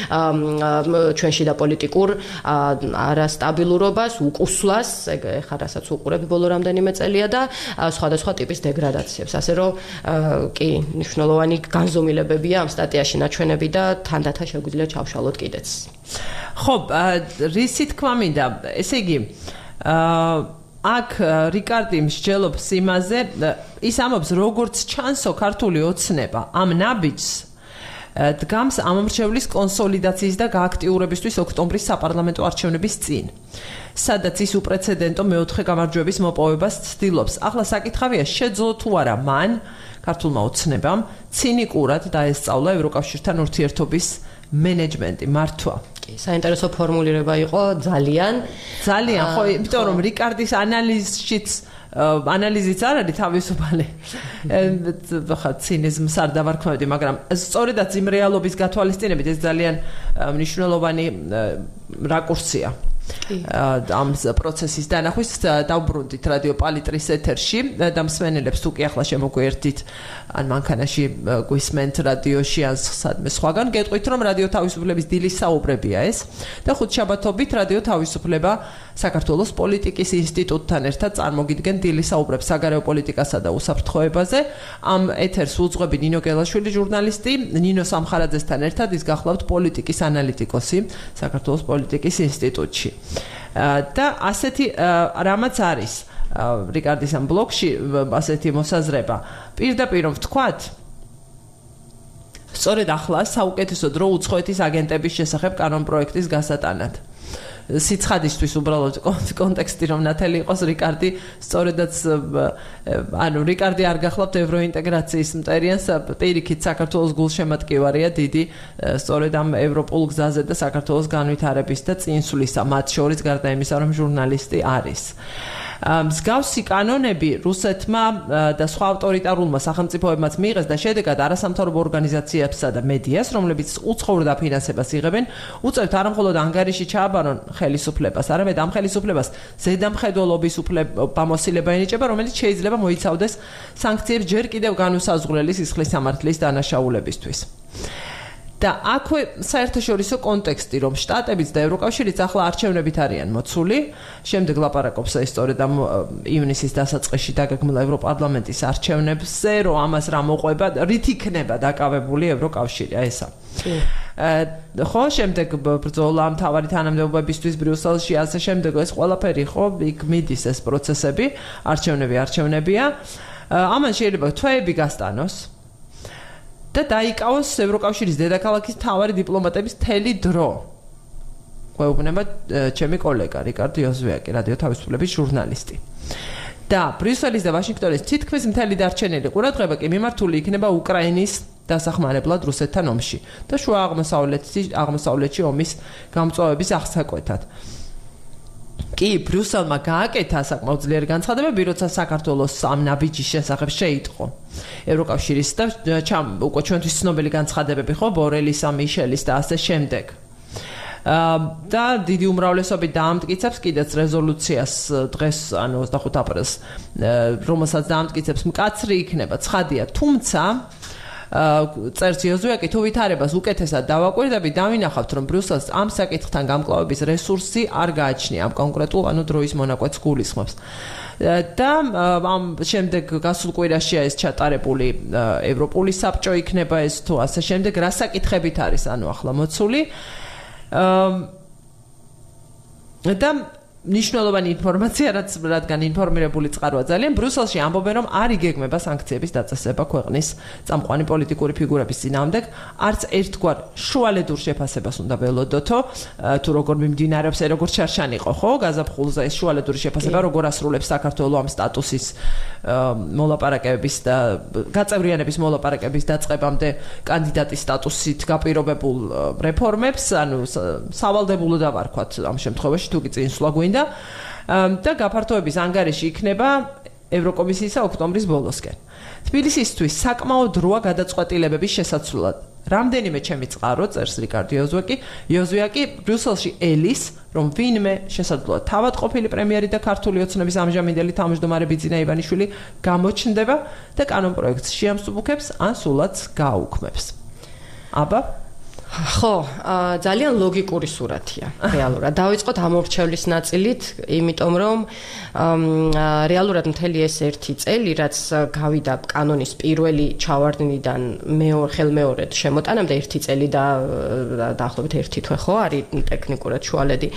ჩვენში და პოლიტიკურ არასტაბილურობას, უკუსლას, ეხლა რასაც უყურებ ბოლო რამდენიმე წელია და სხვადასხვა ტიპის დეგრადაციებს. ასე რომ კი, მნიშვნელოვანი განზომილებებია ამ სტატიაში ნაჩვენები და თანდათან შეგვიძლია ჩავშალოთ კიდეც. ხო, რისი თქმა მინდა, ესე იგი აქ რიკარდი მსჯელობს იმაზე, ის ამბობს როგორც ჩანსო ქართული ოცნება ამ ნაბიჯს დგამს ამომრჩევლის კონსოლიდაციის და გააქტიურებისთვის ოქტომბრის საპარლამენტო არჩევნების წინ, სადაც ის უპრეცედენტო მეოთხე გამარჯვების მოპოვებას ცდილობს. ახლა საკითხავია, შეძლო თუ არა მან ქართულმა ოცნებამ ცინიკურად დაესწავლა ევროკავშირთან ურთიერთობის მენეჯმენტი, მართვა. საინტერესო ფორმულირება იყო ძალიან, ხო, იმიტომ რომ რიკარდის ანალიზიც არ არის თავისუფალი. ხა ცინიზმს არ დავარქმევდი, მაგრამ სწორედაც იმ რეალობის გათვალისწინებით ეს ძალიან მნიშვნელოვანი რაკურსია. ამ პროცესის დანახვის დავბრუნდით რადიო პალიტრის ეთერში და მსმენელებს თუ კი ახლა შემოგვიერთდით ან მანქანაში გვისმენთ რადიოში ან სადმე სხვაგან გეტყვით რომ რადიო თავისუფლების დილის საუბრებია ეს და ხუთშაბათობით რადიო თავისუფლება საქართველოს პოლიტიკის ინსტიტუტთან ერთად წარმოგიდგენ დილის საუბრებს საგარეო პოლიტიკასა და უსაფრთხოებაზე. ამ ეთერს უძღვები ნინო გელაშვილი ჟურნალისტი, ნინო სამხარაძესთან ერთად ის გახლავთ პოლიტიკის ანალიტიკოსი საქართველოს პოლიტიკის ინსტიტუტში. და ასეთი რამაც არის რიკარდის ამ ბლოგში ასეთი მოსაზრება. პირდაპირ ვთქვათ, სწორედ ახლა საუკეთესო დრო უცხოეთის აგენტების შესახებ კანონპროექტის გასატანად. სიცხადისთვის უბრალოდ კონტექსტი რომ ნათელი იყოს რიკარდი სწორედაც ანუ რიკარდი არ გახლავთ ევროინტეგრაციის მტერიანს პირიქით საქართველოს გულშემატკივარია დიდი სწორედ ამ ევროპულ გზაზე და საქართველოს განვითარების და წინსვლისა მათ შორის გარდა იმისა რომ ჟურნალისტი არის. მსგავსი კანონები რუსეთმა და სხვა ავტორიტარულმა სახელმწიფოებმაც მიიღეს და შედეგად არასამთავრობო ორგანიზაციებსა და მედიას, რომლებიც უცხოურ დაფინანსებას იღებენ, უწევთ არა მხოლოდ ანგარიში ჩააბარონ ხელისუფლებას, არამედ ამ ხელისუფლებას ზედამხედველობის უფლებამოსილება ენიჭება, რომელიც შეიძლება მოიცავდეს სანქციებს ჯერ კიდევ განუსაზღვრელი სისხლის სამართლის დანაშაულებისთვის. და აქვე საერთაშორისო კონტექსტი, რომ შტატებიც და ევროკავშირიც ახლა არჩევნებით არიან მოცული, შემდეგ ლაპარაკობს სწორედ ამ ივნისის დასაწყისში დაგეგმილ ევროპარლამენტის არჩევნებზე, რომ ამას რა მოყვება, რით იქნება დაკავებული ევროკავშირი, ესა. ხო, შემდეგ ბრძოლა მთავარი თანამდებობებისთვის ბრიუსელში, ასე შემდეგ ეს ყველაფერი ხო, იქ მიდის ეს პროცესები, არჩევნებია. ამან შეიძლება თვეები გასტანოს. და დაიკავოს ევროკავშირის დედაქალაქის მთავარი დიპლომატების მთელი დრო. გვეუბნება ჩემი კოლეგა რიკარდო იოზვიაკი, რადიო თავისუფლების ჟურნალისტი. და ბრიუსელის და ვაშინგტონის თითქმის მთელი დარჩენილი ყურადღება კი მიმართული იქნება უკრაინის დასახმარებლად რუსეთთან ომში და შუა აღმოსავლეთში ომის გამწვავების აღსაკვეთად. კი ბრიუსელმა გააკეთა საკმაოდ ძლიერი განცხადებები, როცა საქართველოს ამ ნაბიჯის შესახებ შეიტყო. ევროკავშირის და უკვე ჩვენთვის ცნობილი განცხადებები ხო ბორელისა, მიშელის და ასე შემდეგ. და დიდი უმრავლესობით დაამტკიცებს კიდეც რეზოლუციას დღეს, ანუ 25 აპრილს, რომელსაც დაამტკიცებს მკაცრი იქნება, ცხადია, თუმცა წერს იოზუაკი თუ ვითარებას უკეთესად დავაკვირდები, დავინახავთ, რომ ბრიუსელს ამ საკითხთან გამკლავების რესურსი არ გააჩნია, ამ კონკრეტულ ანუ დროის მონაკვეთს გულისხმობს. და ამ შემდეგ გასულ კვირაშია ეს ჩატარებული ევროპული საბჭო იქნება ეს თუ ასე შემდეგ, რა საკითხებით არის ანუ ახლა მოცული. და ნიშნულოვანი ინფორმაცია, რადგან ინფორმირებული წყაროა ძალიან, ბრიუსელში ამბობენ, რომ არ იგეგმება სანქციების დაწესება ქვეყნის წამყვანი პოლიტიკური ფიგურების წინააღმდეგ, არც ერთგვარ შუალედურ შეფასებას უნდა ველოდოთო, თუ როგორ მიმდინარეობს, როგორც შარშანი იყო, ხო, გაზაფხულზე ეს შუალედური შეფასება, როგორ ასრულებს საქართველოს ამ სტატუსის მოლაპარაკებების და გაწევრიანების მოლაპარაკების დაწყებამდე კანდიდატის სტატუსით გაპირობებულ რეფორმებს, ანუ სავალდებულო დავარქვათ ამ შემთხვევაში, თუ კი წინსვლა გვინდა და გაფართოების ანგარიში იქნება ევროკომისიისა ოქტომბრის ბოლოსკენ. თბილისისთვის საკმაოდ დროა გადაწყვეტილებების შესაცვლად. რამდენიმე ჩემი წყარო წერს რიკარდ იოზუაკი ბრიუსელში ელის, რომ ვინმე შესაძლოა თავად ყოფილი პრემიერი და ქართული ოცნების ამჟამინდელი თავმჯდომარე ბიძინა ივანიშვილი გამოჩნდება და კანონპროექტს შეამსუბუქებს ან სულაც გააუქმებს. აბა ხო, ძალიან ლოგიკური სურათია რეალურად. დავიწყოთ ამორჩევლის ნაწილით, იმიტომ რომ რეალურად მთელი ეს ერთი წელი, რაც გავიდა კანონის პირველი ჩავარდნიდან ხელმეორედ შემოტანამდე ერთი წელი და დაახლოებით ერთი თვე ხო არის ტექნიკურად შუალედი.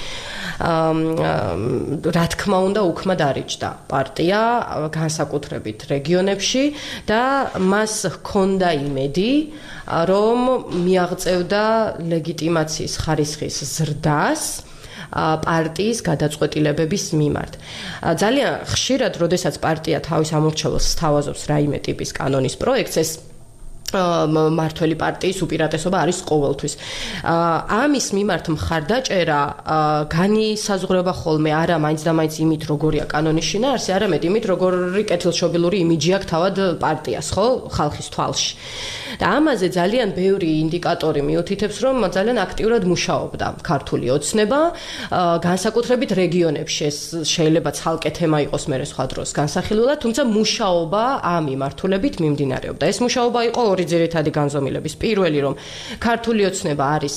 რა თქმა უნდა, უქმად დარიჯდა პარტია განსაკუთრებით რეგიონებში და მას ჰქონდა იმედი, რომ მიაღწევდა ლეგიტიმაციის ხარისხის ზრდას პარტიის გადაწყვეტილებების მიმართ. ძალიან ხშირად, როდესაც პარტია თავის ამორჩევლს სთავაზობს რაიმე ტიპის კანონის პროექტს, ეს მართველი პარტიის უპირატესობა არის ყოველთვის. ამის მიმართ მხარდაჭერა განისაზღვრება ხოლმე არა მაინც და მაინც იმით, როგორია კანონის შინაარსი, არამედ იმით, როგორი კეთილშობილური იმიჯი აქვს თავად პარტიას, ხო, ხალხის თვალში. და ამაზე ძალიან ბევრი ინდიკატორი მიუთითებს, რომ ძალიან აქტიურად მუშაობდა ქართული ოცნება, განსაკუთრებით რეგიონებში. ეს შეიძლება ცალკე თემა იყოს მერე სხვა დროს განსახილველად, თუმცა მუშაობა ამ მიმართულებით მიმდინარეობდა. ეს მუშაობა იყო ორი ძირითადი განზომილების. პირველი, რომ ქართული ოცნება არის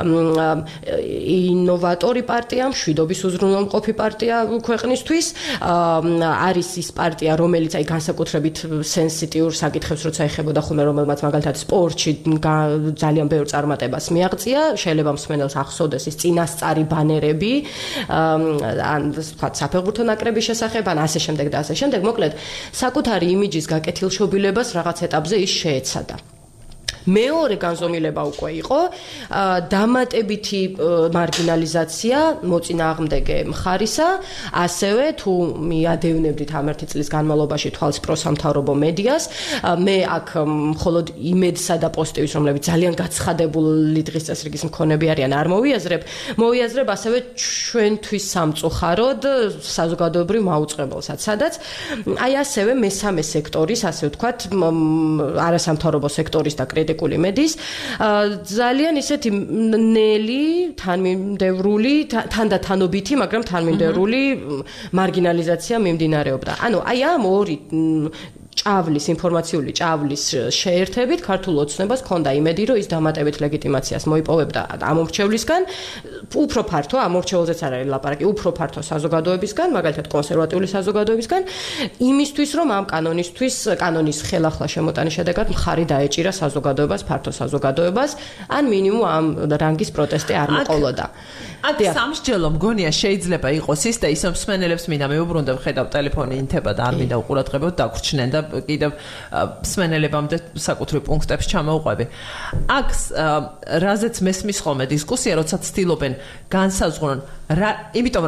ინოვატორი პარტია, მშვიდობის უზრუნველყოფი პარტია ქვეყნისთვის, არის ის პარტია, რომელიც აი განსაკუთრებით სენსიტიურ საკითხებს როცა ეხებოდა ხოლმე, რომელმაც მაგალითად სპორტში ძალიან ბევრ წარმატებას მიაღწია, შეიძლება მსმენელს ახსოვდეს ის წინასწარი ბანერები, ან თქვა საფეხბურთო ნაკრების შესახებ, ან ასე შემდეგ და ასე შემდეგ. მოკლედ, საკუთარი იმიჯის გაკეთილშობილებას რაღაც ეტაპზე ის შეეცადა. მეორე განზომილება უკვე იყო დამატებითი მარგინალიზაცია მოწინააღმდეგე მხარისა, ასევე თუ მიადევნებდით ამ ერთი წლის განმავლობაში თვალს პროსამთავრობო მედიას, მე აქ მხოლოდ იმედსა და პოზიტივის, რომლებიც ძალიან გაცხადებული დღის წესრიგის მქონეები არიან, არ მოვიაზრებ ასევე ჩვენთვის სამწუხაროდ საზოგადოებრივ მაუწყებელსაც, სადაც აი ასევე მესამე სექტორის, ასე ვთქვათ, არასამთავრობო სექტორის და კრიტიკული მედიის ძალიან ისეთი ნელი, თანმიმდევრული, თანდათანობითი, მაგრამ თანმიმდევრული მარგინალიზაცია მიმდინარეობდა. ანუ აი ამ ორი ჭავლის, ინფორმაციული ჭავლის შეერთებით ქართულ ოცნებას ჰქონდა იმედი, რომ ის დამატებით ლეგიტიმაციას მოიპოვებდა ამორჩევლისგან, უფრო ფართო, ამორჩევლზეც არ არის ლაპარაკი, უფრო ფართო საზოგადოებისგან, მაგალითად კონსერვატიული საზოგადოებისგან, იმისთვის, რომ ამ კანონის ხელახლა შემოტანის შედეგად მხარი დაეჭირა საზოგადოებას, ფართო საზოგადოებას, ან მინიმუმ ამ რანგის პროტესტი არ მოყოლოდა. აქ სამსჯელო მგონია შეიძლება იყოს ის და ისე მსმენელებს მინდა მეუბრუნდებ, ხედავ ტელეფონი ინთება და არ მინდა უყურადღებოდ დაგვრჩნენ და კიდევ მსმენელებამდე საკუთრივ პუნქტებს ჩამოვყვები. აქ რაზეც მესმის ხოლმე დისკუსია, როცა ცდილობენ განსაზღვრონ, იმიტომ რომ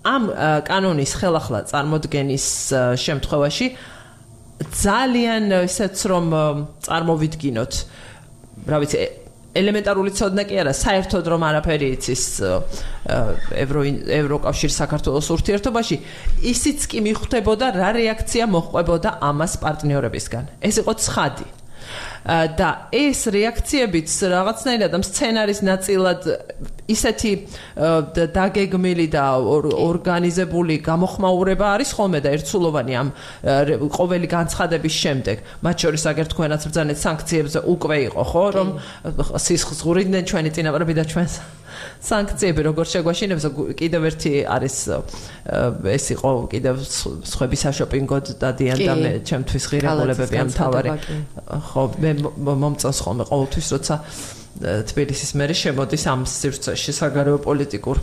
ამ კანონის ხელახლა წარმოდგენის შემთხვევაში ძალიან ისეც რომ წარმოვიდგინოთ, რა ვიცი, ელემენტარული ცოდნა კი არა, საერთოდ რომ არაფერი იცის ევროკავშირ საქართველოს ურთიერთობაში, ისიც კი მიხვდებოდა რა რეაქცია მოჰყვებოდა ამას პარტნიორებისგან. ეს იყო ცხადი. და ეს რეაქციებიც რაღაცნაირად ამ სცენარის ნაწილად ისეთი დაგეგმილი და ორგანიზებული გამოხმაურება არის ხოლმე და ერთსულოვანი ამ ყოველი განცხადების შემდეგ. მათ შორის აგერ თქვენაც ბრძანეთ სანქციებზე უკვე იყო, ხო, რომ სისხლს ღურიდნენ ჩვენი წინაპრები და ჩვენს სანქციები როგორ შეგვაშინებს, კიდევ ერთი არის ეს იყო კიდევ სხვები საშოპინგოდ დადიან და მე ჩემთვის ღირებულებები ამ თავარი. ხო, მე მომწონს ხოლმე ყოველთვის როცა თბილისის მერი შემოდის ამ სივრცეში საგარეო პოლიტიკურ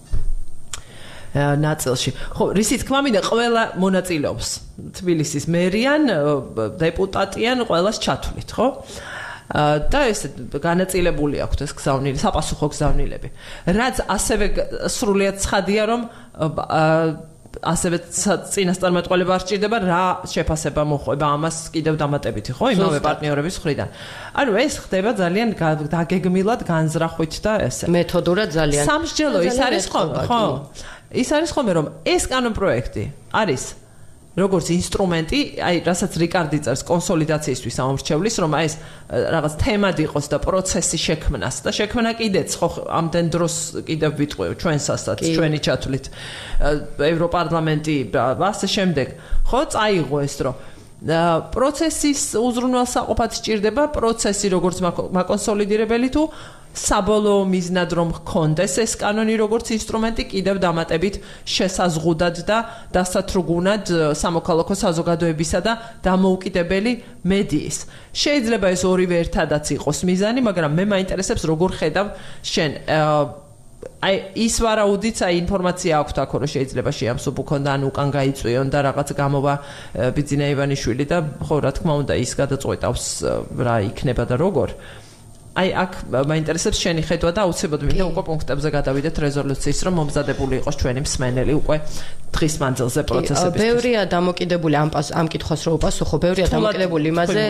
ნაწილში. ხო, რისი თქმა მინდა ყველა მონაწილეობს. თბილისის მერიან, დეპუტატიან, ყველას ჩათვლით, ხო? და ეს განაწილებული აქვს ეს გზავნილი, საპასუხო გზავნილები. რაც ასევე სრულიად ცხადია, რომ ასევე წინასწარმეტყველება არ სჭირდება რა შეფასება მოხდება ამას კიდევ დამატებითი, ხო, იმავე პარტნიორების მხრიდან. ანუ ეს ხდება ძალიან დაგეგმილად, განზრახვით და ესე. მეთოდურად ძალიან. სამსჯელო ის არის ხოლმე, ხო? ის არის ხოლმე, რომ ეს კანონპროექტი არის როგორც ინსტრუმენტი, აი, რასაც რიკარდი წერს კონსოლიდაციისთვის ამორჩევლის, რომ აი ეს რაღაც თემად იყოს და პროცესი შექმნას და შექმნა კიდეც ხო ამდენ დროს კიდევ ვიტყვი ჩვენსასაც, ჩვენი ჩათვლით ევროპარლამენტი ასე შემდეგ, ხო, წაიღო ეს დრო. პროცესის უზრუნველსაყოფად სჭირდება პროცესი როგორც მაკონსოლიდირებელი თუ საბოლოო მიზნად რომ ჰქონდეს ეს კანონი როგორც ინსტრუმენტი კიდევ დამატებით შესაზღუდად და დასათრგუნად სამოქალაქო საზოგადოებისა და დამოუკიდებელი მედიის. შეიძლება ეს ორივე ერთადაც იყოს მიზანი, მაგრამ მე მაინტერესებს როგორ ხედავ შენ აი ის ვარაუდიც აი ინფორმაცია აქვს აქ რომ შეიძლება შეამსუბ უქონდა ან უკან გაიწვიონ და რაღაც გამოვა ბიძინა ივანიშვილი და ხო რა თქმა უნდა ის გადაწყვეტავს რა იქნება და როგორ აი აქ მაინტერესებს შენი ხედვა და აუცილებლად მინდა უკვე პუნქტებზე გადავიდეთ რეზოლუციის რომ მომზადებული იყოს ჩვენი მსმენელი უკვე დღის მანძილზე პროცესებისთვის. ბევრია დამოკიდებული ამ კითხვას რო უპასუხო, ბევრია დამოკიდებული იმაზე.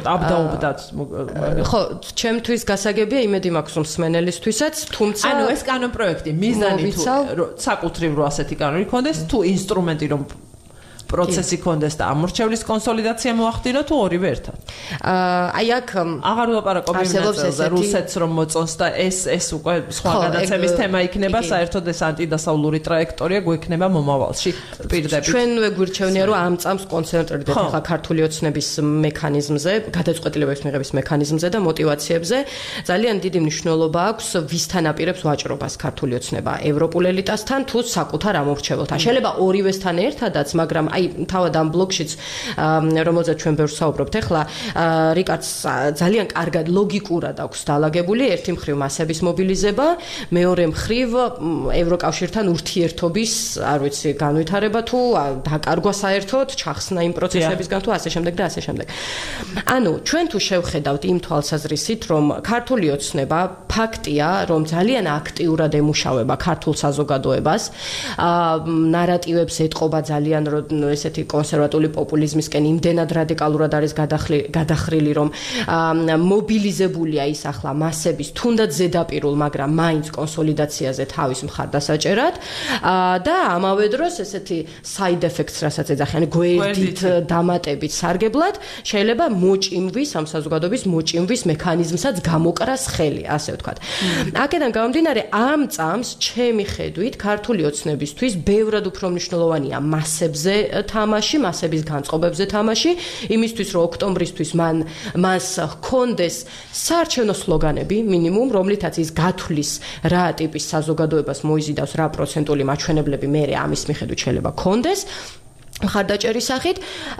ხო, ჩემთვის გასაგებია იმედი მაქვს რომ მსმენელისთვისაც, თუმცა ანუ ეს კანონპროექტი მიზანი თუ საკუთრივ რო ასეთი კანონი ქონდეს, თუ ინსტრუმენტი რომ პროცესი კონდეს და ამორჩევლის კონსოლიდაცია მოახდინო თუ ორივე ერთად. აი აქ აღარ ვლაპარაკობ იმაზე რუსეთს რომ მოწონს და ეს უკვე სხვა გადაცემის თემა იქნება, საერთოდ ეს ანტიდასავლური ტრაექტორია გვექნება მომავალში პირდებით. ჩვენვე გვირჩევნია რომ ამ წამს კონცენტრირდეთ ახლა ქართული ოცნების მექანიზმზე, გადაწყვეტილებების მიღების მექანიზმზე და мотиваციებზე. ძალიან დიდი მნიშვნელობა აქვს ვისთან აპირებს ვაჭრობას ქართული ოცნება, ევროპულ ელიტასთან თუ საკუთარ ამორჩეველთან. შეიძლება ორივესთან ერთადაც, მაგრამ აი თავად ამ ბლოკშიც რომელზეც ჩვენ ბევრს საუბრობთ ახლა რიკარდს ძალიან კარგად ლოგიკურად აქვს დალაგებული ერთი მხრივ მასების მობილიზება, მეორე მხრივ ევროკავშირთან ურთიერთობის, არ ვიცი, განვითარება თუ დაკარგვა საერთოდ, ჩახსნა იმ პროცესებისგან თუ ასე შემდეგ და ასე შემდეგ. ანუ ჩვენ თუ შევხედავთ იმ თვალსაზრისით, რომ ქართული ოცნება ფაქტია, რომ ძალიან აქტიურად ემუშავება ქართულ საზოგადოებას, ნარატივებს ეტყობა ძალიან ესეთი კონსერვატული პოპულიზმისკენ იმდენად რადიკალურად არის გადახრილი, რომ მობილიზებულია ის ახლა მასების თუნდაც ზედაპირულ, მაგრამ მაინც კონსოლიდაციაზე თავის მხარდასაჭერად და ამავე დროს ესეთი side effects, რასაც ეძახიან, გვერდით დამატებით სარგებლად, შეიძლება მოჭიმვის, ამ საზოგადოების მოჭიმვის მექანიზმსაც გამოკრას ხელი, ასე ვთქვათ. აქედან გამომდინარე, ამ წამს ჩემი ხედვით ქართული ოცნებისთვის ბევრად უფრო მნიშვნელოვანია მასებზე თამაში, მასების განწყობებზე თამაში, იმისთვის რომ ოქტომბრისთვის მას ჰქონდეს საარჩევნო სლოგანები მინიმუმ, რომლითაც ის გათვლის რა ტიპის საზოგადოებას მოიზიდავს, რა პროცენტული მაჩვენებლები მე ამის მიხედვით შეიძლება ჰქონდეს. მხარდაჭერის სახით,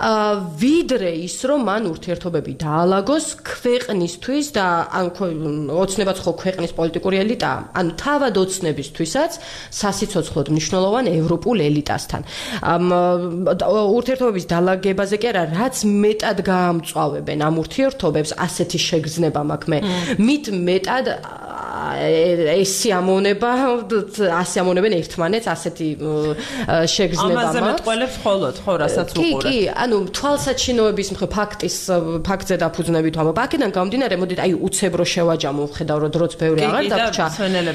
ვიდრე ის რომ მან ურთიერთობები დაალაგოს ქვეყნისთვის და ან ოცნებაც ხო ქვეყნის პოლიტიკური ელიტა, ანუ თავად ოცნებისთვისაც სასიცოცხლოდ მნიშვნელოვან ევროპულ ელიტასთან. ურთიერთობების დაალაგებაზე კი არა, რაც მეტად გაამწვავებენ ამ ურთიერთობებს, ასეთი შეგრძნება მაქვს მე. მით მეტად ეს სიამოვნება ასიამოვნებენ ერთმანეთს ასეთი შეგრძნებამა. ამაზე მეტყველებს ხოლოდ, ხო, რასაც უყურებთ. კი, ანუ თვალსაჩინოების ფაქტზე დაფუძნებით ვამბობ. აქედან გამომდინარე, მოდით აი უცებრო შევაჯამო, ვხედავ რომ დროც ბევრი აღარ დაგვრჩა.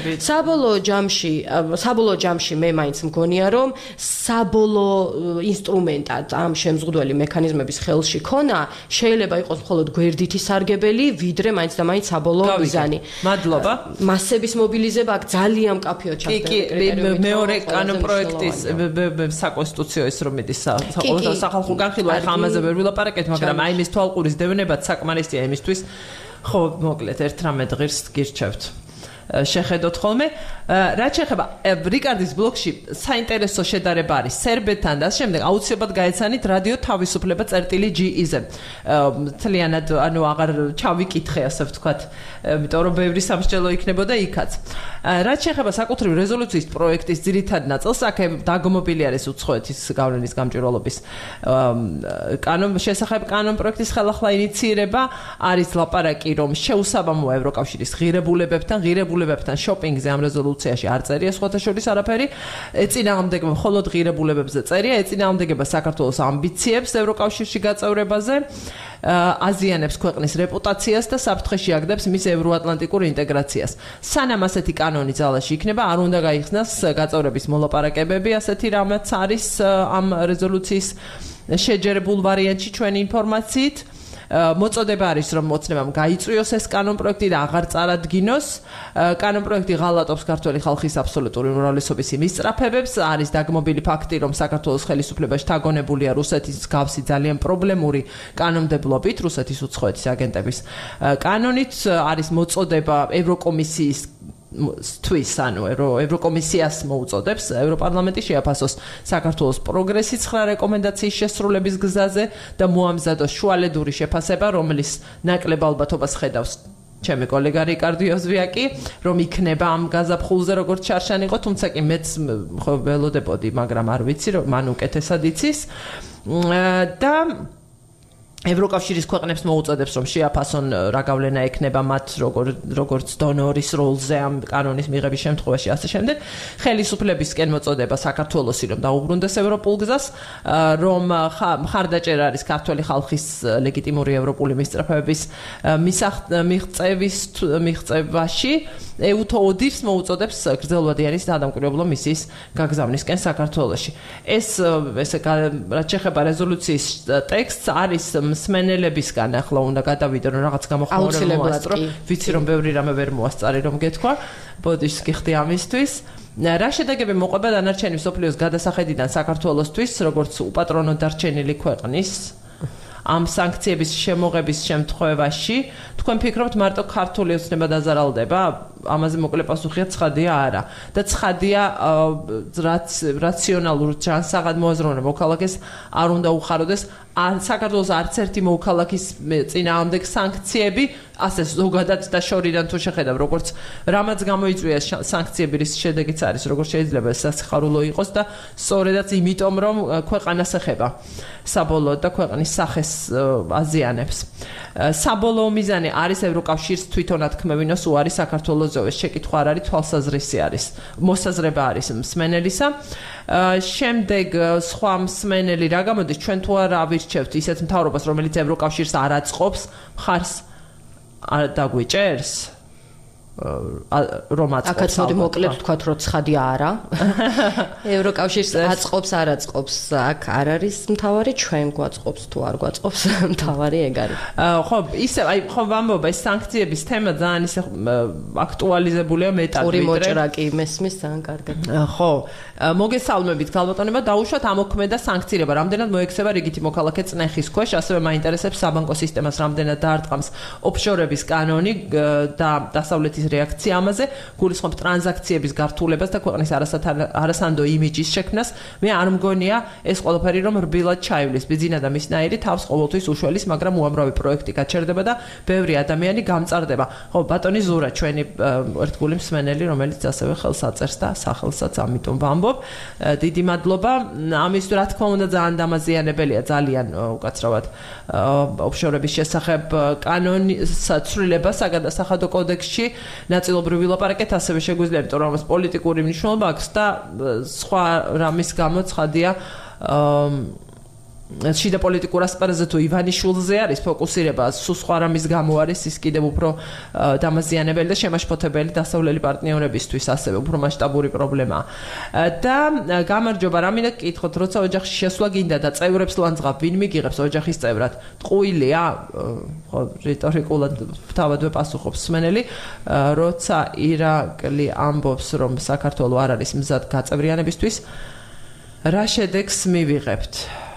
საბოლოო ჯამში მე მაინც მგონია, რომ საბოლოო ინსტრუმენტად ამ შემზღუდველი მექანიზმების ხელში ქონა შეიძლება იყოს მხოლოდ გვერდითი სარგებელი, ვიდრე მაინც და მაინც საბოლოო მიზანი. მადლობა. მასების მობილიზება აქ ძალიან მკაფიოდ ჩახდება კრიტერიუმით. მეორე კანონპროექტის საკონსტიტუციო ის რომ მიდის სახალხო განხილვა, ახლა ამაზე ვერ ვილაპარაკეთ, მაგრამ აი მის თვალყურის დევნებაც საკმარისია იმისთვის, ხო, მოკლედ ერთ რამე ღირს გირჩევთ. შეხედოთ ხოლმე რაც შეეხება რიკარდის ბლოგში საინტერესო შედარება არის სერბეთთან და შემდეგ აუცილებლად გაეცანით რადიო თავისუფლება წერტილი.ge-ზე თლიანად ანუ აღარ ჩავიკითხე ასე ვთქვათ იმიტომ რომ ბევრი სამსჯელო იქნებოდა იქაც რაც შეეხება საკუთრივ რეზოლუციის პროექტის ძირითად ნაწილს აქ დაგმობილი არის უცხოეთის გავლენის გამჭვირვალობის შესახებ კანონპროექტის ხელახლა ინიცირება არის ლაპარაკი რომ შეუსაბამოა ევროკავშირის ღირებულებებთან შოპინგზე ამ რეზოლუციაში არ წერია სხვათა შორის არაფერი ეწინააღმდეგება მხოლოდ ღირებულებებზე წერია ეწინააღმდეგება საქართველოს ამბიციებს ევროკავშირში გაწევრებაზე აზიანებს ქვეყნის რეპუტაციას და საფრთხეში აგდებს მის ევროატლანტიკურ ინტეგრაციას. სანამ ასეთი კანონი ძალაში იქნება, არ უნდა გაიხსნას გაწევრების მოლაპარაკებები, ასეთი რამაც არის ამ რეზოლუციის შეჯერებულ ვარიანტში ჩვენი ინფორმაციით. მოწოდება არის რომ მოცნებამ გაიწვიოს ეს კანონპროექტი და აღარ წარადგინოს. კანონპროექტი ღალატობს ქართული ხალხის აბსოლუტური უმრავლესობის მისწრაფებებს. არის დაგმობილი ფაქტი, რომ საქართველოს ხელისუფლებაში თაგონებულია რუსეთის გავსი ძალიან პრობლემური კანონმდებლობით, რუსეთის უცხოეთის აგენტების კანონით. არის მოწოდება ევროკომისიის ანუ ევროკომისიას მოუწოდებს ევროპარლამენტი შეაფასოს საქართველოს პროგრესი 9 რეკომენდაციის შესრულების გზაზე და მოამზადოს შუალედური შეფასება, რომლის ნაკლებ ალბათობას ხედავს ჩემი კოლეგა რიკარდო იოზვიაკი, რომ იქნება ამ გაზაფხულზე როგორც ჩარშან იყო, თუმცა კი მეც ველოდებოდი, მაგრამ არ ვიცი, რომ მან უკეთესად იცის და ევროკავშირის ქვეყნებს მოუწოდებს რომ შეაფასონ რა გავლენა ექნება მათ როგორც დონორის როლზე ამ კანონის მიღების შემთხვევაში ასე შემდეგ ხელისუფლებისკენ მოწოდება საქართველოსი რომ დაუბრუნდეს ევროპულ გზას რომ მხარდაჭერა არის ქართული ხალხის ლეგიტიმური ევროპული მისწრაფებების მიღწევაში EUTODIS მოუწოდებს გრძელვადიანის დამკვირვებლო მისიის გაგზავნისკენ საქართველოში ეს რაც შეეხება რეზოლუციის ტექსტს არის მსმენელებისგან ახლა უნდა გადავიდე რომ რაღაც გამოხმაურება მოასწრო ვიცი რომ ბევრი რამე ვერ მოასწარი რომ გეთქვა ბოდიშს გიხდი ამისთვის რა შედეგები მოყვება დანარჩენი მსოფლიოს გადასახედიდან საქართველოსთვის როგორც უპატრონო დარჩენილი ქვეყნის ამ სანქციების შემოღების შემთხვევაში თქვენ ფიქრობთ მარტო ქართული ოცნება დაზარალდება ამაზე მოკლე პასუხია ცხადია არა და ცხადია რაციონალურ ჯანსაღად მოაზროვნე მოქალაქეს არ უნდა უხაროდეს საქართველოს არც ერთი მოქალაქის წინააღმდეგ სანქციები ასე ზოგადად და შორიდან თუ შეხედავ როგორც რამაც გამოიწვია სანქციები რის შედეგიც არის როგორც შეიძლება სასიხარულო იყოს და სწორედაც იმიტომ რომ ქვეყანას ეხება საბოლოოდ და ქვეყნის სახეს აზიანებს საბოლოო მიზანი არის ევროკავშირს თვითონად ქმევინოს უარი საქართველოსზე შეკითხვა არ არის თვალსაზრისი არის მოსაზრება არის მსმენელისა შემდეგ სხვა მსმენელი რა გამოდის ჩვენ თუ არ ავირჩევთ ისეთ მთავრობას რომელიც ევროკავშირს არ აწყობს მხარს დაგვიჭერს რომ აწყობს აქაც მოდი მოკლედ ვთქვათ რომ ცხადია არა ევროკავშირს აწყობს არ აწყობს აქ არ არის მთავარი ჩვენ გვაწყობს თუ არ გვაწყობს მთავარი ეგ არის ხო ისე აი ხო ვამბობ ეს სანქციების თემა ძალიან ისე აქტუალიზებულია მეტად ორი მოჭრა კი მესმის ძალიან კარგად ხო მოგესალმებით ქალბატონებო დაუშვათ ამოქმედა სანქცირება რამდენად მოექცევა რიგითი მოქალაქე წნეხის ქვეშ ასევე მაინტერესებს საბანკო სისტემას რამდენად დაარტყამს ოფშორების კანონი და დასავლეთის რეაქცია ამაზე გულისხმობ ტრანზაქციების გართულებას და ქვეყნის არასანდო იმიჯის შექმნას მე არ მგონია ეს ყველაფერი რომ რბილად ჩაივლის ბიძინა და მისნაირი თავს ყოველთვის უშველის მაგრამ უამრავი პროექტი გაჩერდება და ბევრი ადამიანი გამწარდება ხო ბატონი ზურა ჩვენი ერთგული მსმენელი რომელიც ასევე ხელს აწერს და სახელსაც ამიტომ ვამბობ დიდი მადლობა ამის რა თქმა უნდა ძალიან დამაზიანებელია ძალიან უკაცრავად ოფშორების შესახებ კანონის ცვლილება საგადასახადო კოდექსში ნაწილობრივ ვილაპარაკეთ, ასევე შეგვიძლია, იმიტომ რომ ამას პოლიტიკური მნიშვნელობა აქვს და სხვა რამის გამო ცხადია შიდა პოლიტიკურ ასპარეზზე თუ ივანიშვილზე არის ფოკუსირება, სულ სხვა რამის გამო არის ის კიდევ უფრო დამაზიანებელი და შემაშფოთებელი დასავლელი პარტნიორებისთვის, ასევე უფრო მასშტაბური პრობლემაა. და გამარჯობა, რამინდა გკითხოთ, როცა ოჯახში შესვლა გინდა და წევრებს ლანძღავ, ვინ მიგიღებს ოჯახის წევრად? ტყუილია? ხო, რიტორიკულად თავადვე პასუხობს მსმენელი, როცა ირაკლი ამბობს, რომ საქართველო არ არის მზად გაწევრიანებისთვის, რა შედეგს მივიღებთ?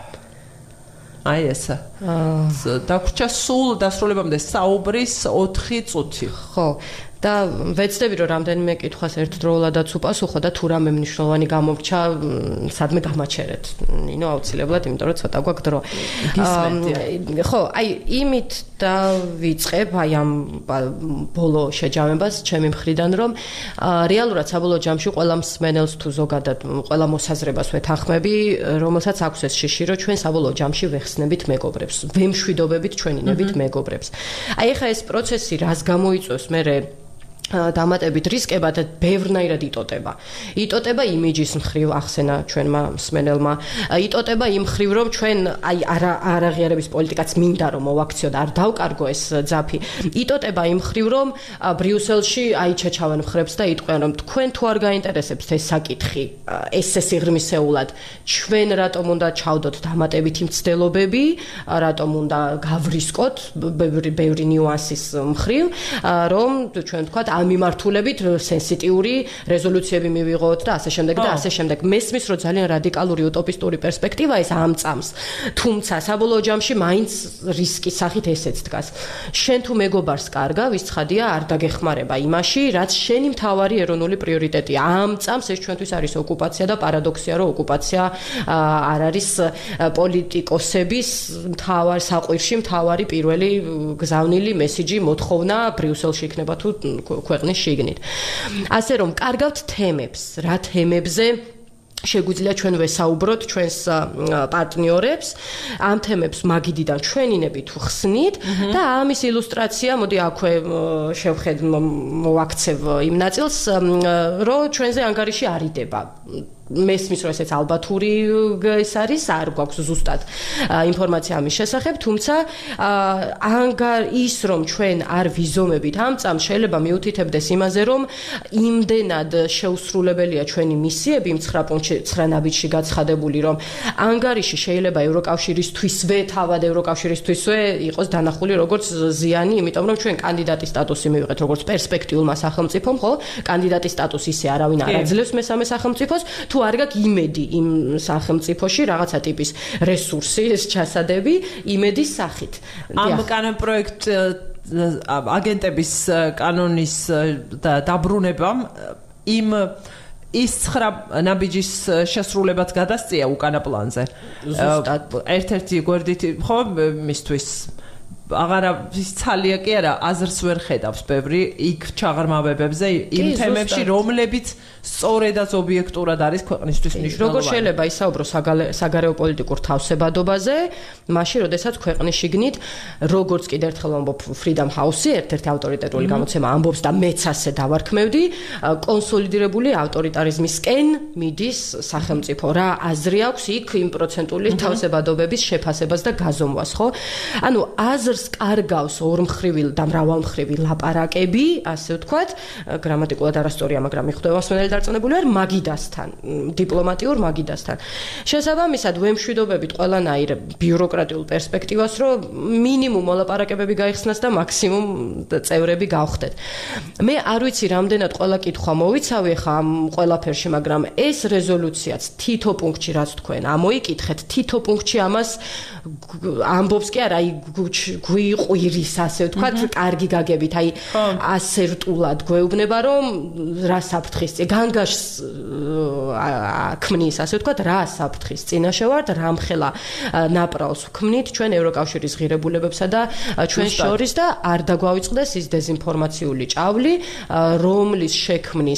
აი ესა. დაგვრჩა სულ დასრულებამდე საუბრის 4 წუთი. ხო. და ვეცდები რომ რამდენიმე კითხვას ერთდროულადაც უპასუხო და თუ რამე მნიშვნელოვანი გამორჩა, სადმე გამაჩერეთ. ნინო აუცილებლად, იმიტომ რომ ცოტა გვაქვს დრო. ხო, აი იმით დავიწყებ აი ამ ბოლო შეჯამებას ჩემი მხრიდან, რომ რეალურად საბოლოო ჯამში ყველა მსმენელს თუ ზოგადად ყველა მოსაზრებას ვეთანხმები, რომელსაც აქვს ეს შიში, რომ ჩვენ საბოლოო ჯამში ვეხსნებით მეგობრებს, ვემშვიდობებით ჩვენინებით მეგობრებს. აი ეხა ეს პროცესი რას გამოიწვევს მე დამატებით რისკება და ბევრნაირად იტოტება. იტოტება იმიჯის მხრივ ახსენა ჩვენმა მსმენელმა. იტოტება იმ მხრივ რომ ჩვენ აი არაღიარების პოლიტიკაც მინდა რომ მოვაქციო და არ დავკარგო ეს ძაფი. იტოტება იმ მხრივ რომ ბრიუსელში აი ჩაჩავენ მხრებს და იტყვიან რომ თქვენ თუ არ გაინტერესებთ ეს საკითხი, ესე სიღრმისეულად, ჩვენ რატომ უნდა ჩავდოთ დამატებითი მცდელობები, რატომ უნდა გავრისკოთ ბევრი ნიუანსის მხრივ, რომ ჩვენ თქვათ ამ მიმართულებით სენსიტიური რეზოლუციები მივიღოთ და ასე შემდეგ და ასე შემდეგ. მესმის რომ ძალიან რადიკალური utopistური პერსპექტივა ეს ამწამს. თუმცა საბოლოო ჯამში მაინც რისკის სახით ესეც დგას. შენ თუ მეგობარს კარგავ, ის ცხადია არ დაგეხმარება იმაში, რაც შენი მთავარი ეროვნული პრიორიტეტია. ამწამს ეს ჩვენთვის არის ოკუპაცია და პარადოქსია, რომ ოკუპაცია არ არის პოლიტიკოსების მთავარ საყვირში მთავარი პირველი გზავნილი მესიჯი, მოთხოვნა ბრიუსელში იქნება თუ ქვეყნის შიგნით. ასე რომ კარგავთ თემებს, რა თემებზე შეგვიძლია ჩვენ ვესაუბროთ ჩვენს პარტნიორებს, ამ თემებს მაგიდიდან ჩვენინებით ხსნით და ამის ილუსტრაცია, მოდი აქვე შევხედ მოვაქცევ იმ ნაწილს, რომ ჩვენზე ანგარიში არიდება. მესმის რომ ესეც ალბათური ეს არის, არ გვაქვს ზუსტად ინფორმაცია ამის შესახებ, თუმცა ის რომ ჩვენ არ ვიზომებით ამ წამს შეიძლება მიუთითებდეს იმაზე, რომ იმდენად შეუსრულებელია ჩვენი მისიები იმ 9 ნაბიჯში გაცხადებული, რომ ანგარიში შეიძლება ევროკავშირისთვისვე, თავად ევროკავშირისთვისვე იყოს დანახული როგორც ზიანი, იმიტომ რომ ჩვენ კანდიდატის სტატუსი მივიღეთ როგორც პერსპექტიულმა სახელმწიფომ, ხო? კანდიდატის სტატუსი ისე არავინ არ აძლევს მესამე სახელმწიფოს, თუ არ გაქვს იმედი იმ სახელმწიფოში რაღაცა ტიპის რესურსის ჩასადები იმედის სახით. ამ კანონპროექტ აგენტების კანონის დაბრუნებამ ის 9 ნაბიჯის შესრულებაც გადასწია უკანა პლანზე. ზუსტად ერთ-ერთი გვერდით ხო მისთვის აღარა ცალია კი არა, აზრს ვერ ხედავს ბევრი იქ ჩაღრმავებებზე იმ თემებში, რომლებიც სწორედაც ობიექტურად არის ქვეყნისთვის მნიშვნელოვანი. როგორ შეიძლება ისაუბრო საგარეო პოლიტიკურ თავსებადობაზე, მაშინ როდესაც ქვეყნის შიგნით, როგორც კიდევ ერთხელ ვამბობ, Freedom House-ი, ერთ-ერთი ავტორიტეტული გამოცემა ამბობს და მეც ასე დავარქმევდი, კონსოლიდირებული ავტორიტარიზმისკენ მიდის სახელმწიფო. რა აზრი აქვს იქ იმ პროცენტული თავსებადობების შეფასებას და გაზომვას, ხო? ანუ აზრს კარგავს ორმხრივი და მრავალმხრივი ლაპარაკები, ასე ვთქვათ, გრამატიკულად არასწორია, მაგრამ მიხვდება მსმენელი დარწმუნებული ვარ მაგიდასთან, დიპლომატიურ მაგიდასთან. შესაბამისად, ვემშვიდობებით ყველანაირ ბიუროკრატიულ პერსპექტივას, რომ მინიმუმ მოლაპარაკებები გაიხსნას და მაქსიმუმ წევრები გავხდეთ. მე არ ვიცი რამდენად ყველა კითხვა მოვიცავი ხა ამ ყველაფერში, მაგრამ ეს რეზოლუციაც თითო პუნქტში რაც თქვენ ამოიკითხეთ, თითო პუნქტში ამას ამბობს კი არა, აი გვიყვირის, ასე ვთქვათ, კარგი გაგებით, აი ასე რტულად გვეუბნება, რომ რა საფრთხის განგაშს ქმნის, ასე ვთქვათ, რა საფრთხის წინაშე ვართ, რამხელა ნაპრალს ვქმნით ჩვენ ევროკავშირის ღირებულებებსა და ჩვენ შორის და არ დაგვავიწყდეს ის დეზინფორმაციული ჭავლი, რომლის შექმნის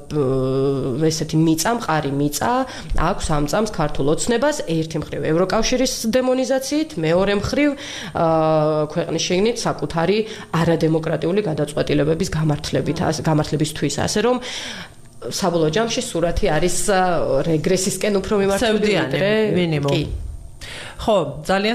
ესეთი მყარი მიწა აქვს ამ წამს ქართულ ოცნებას, ერთი მხრივ ევროკავშირის დემონიზაციით, მეორე მხრივ ქვეყნის შიგნით საკუთარი არადემოკრატიული გადაწყვეტილებების გამართლებისთვის, ასე რომ საბოლოო ჯამში სურათი არის რეგრესისკენ უფრო მიმართული ვიდრე მინიმუმ. ხო, ძალიან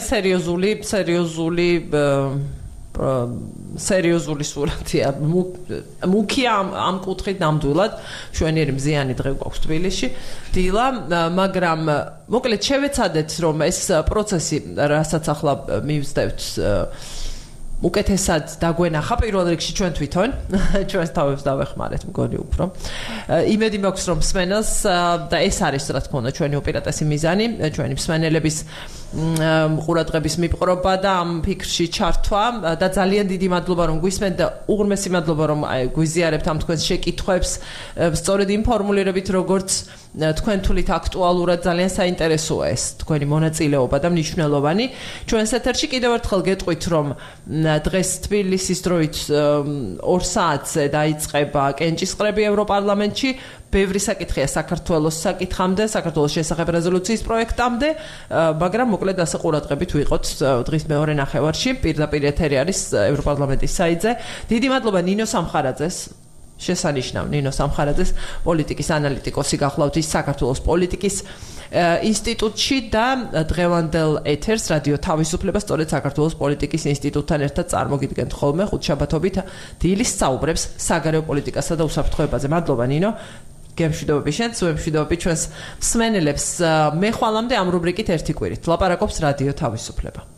სერიოზული სურათია. მუქია ამ კუთხით ნამდვილად. შვენიერი მზიანი დღე გვაქვს თბილისში. დილა, მაგრამ მოკლედ შევეცადეთ რომ ეს პროცესი, რასაც ახლა მივსდევთ უკეთესად დაგვენახა პირველ რიგში ჩვენ თვითონ ჩვენს თავებს დავეხმარეთ მგონი უფრო. იმედი მაქვს რომ მსმენელს და ეს არის რა თქმა უნდა ჩვენი უპირატესი მიზანი, ჩვენი მსმენელების ყურადღების მიპყრობა და ამ ფიქრში ჩართვა და ძალიან დიდი მადლობა რომ გვისმენთ და უღრმესი მადლობა რომ გვიზიარებთ ამ თქვენს შეკითხვებს სწორედ იმ ფორმულირებით როგორც თქვენ თulit აქტუალურად ძალიან საინტერესოა ეს თქვენი მონაწილეობა და მნიშვნელოვანი. ჩვენს ეთერში კიდევ ერთხელ გეტყვით რომ დღეს თბილისის დროით 2 საათზე დაიწყება კენჭისყრები ევროპარლამენტში. ბევრი საკითხია საქართველოს საკითხამდე, საქართველოს შესახებ რეზოლუციის პროექტამდე, მაგრამ მოკლედ ასე ყურადღებით ვიყოთ დღის მეორე ნახევარში. პირდაპირ ეთერი არის ევროპარლამენტის საიტზე. დიდი მადლობა ნინო სამხარაძეს. შესანიშნავ ნინო სამხარაძეს პოლიტიკის ანალიტიკოსი გახლავთ ის საქართველოს პოლიტიკის ინსტიტუტში და დღევანდელ ეთერს რადიო თავისუფლება სწორედ საქართველოს პოლიტიკის ინსტიტუტთან ერთად წარმოგიდგენთ ხოლმე ხუთშაბათობით დილის საუბრებს საგარეო პოლიტიკასა და უსაფრთხოებაზე. მადლობა ნინო. გემშვიდობები შენს, ვემშვიდობები ჩვენს მსმენელებს. მე ხვალამდე ამ რუბრიკით ერთი კვირით ლაპარაკობს რადიო თავისუფლება.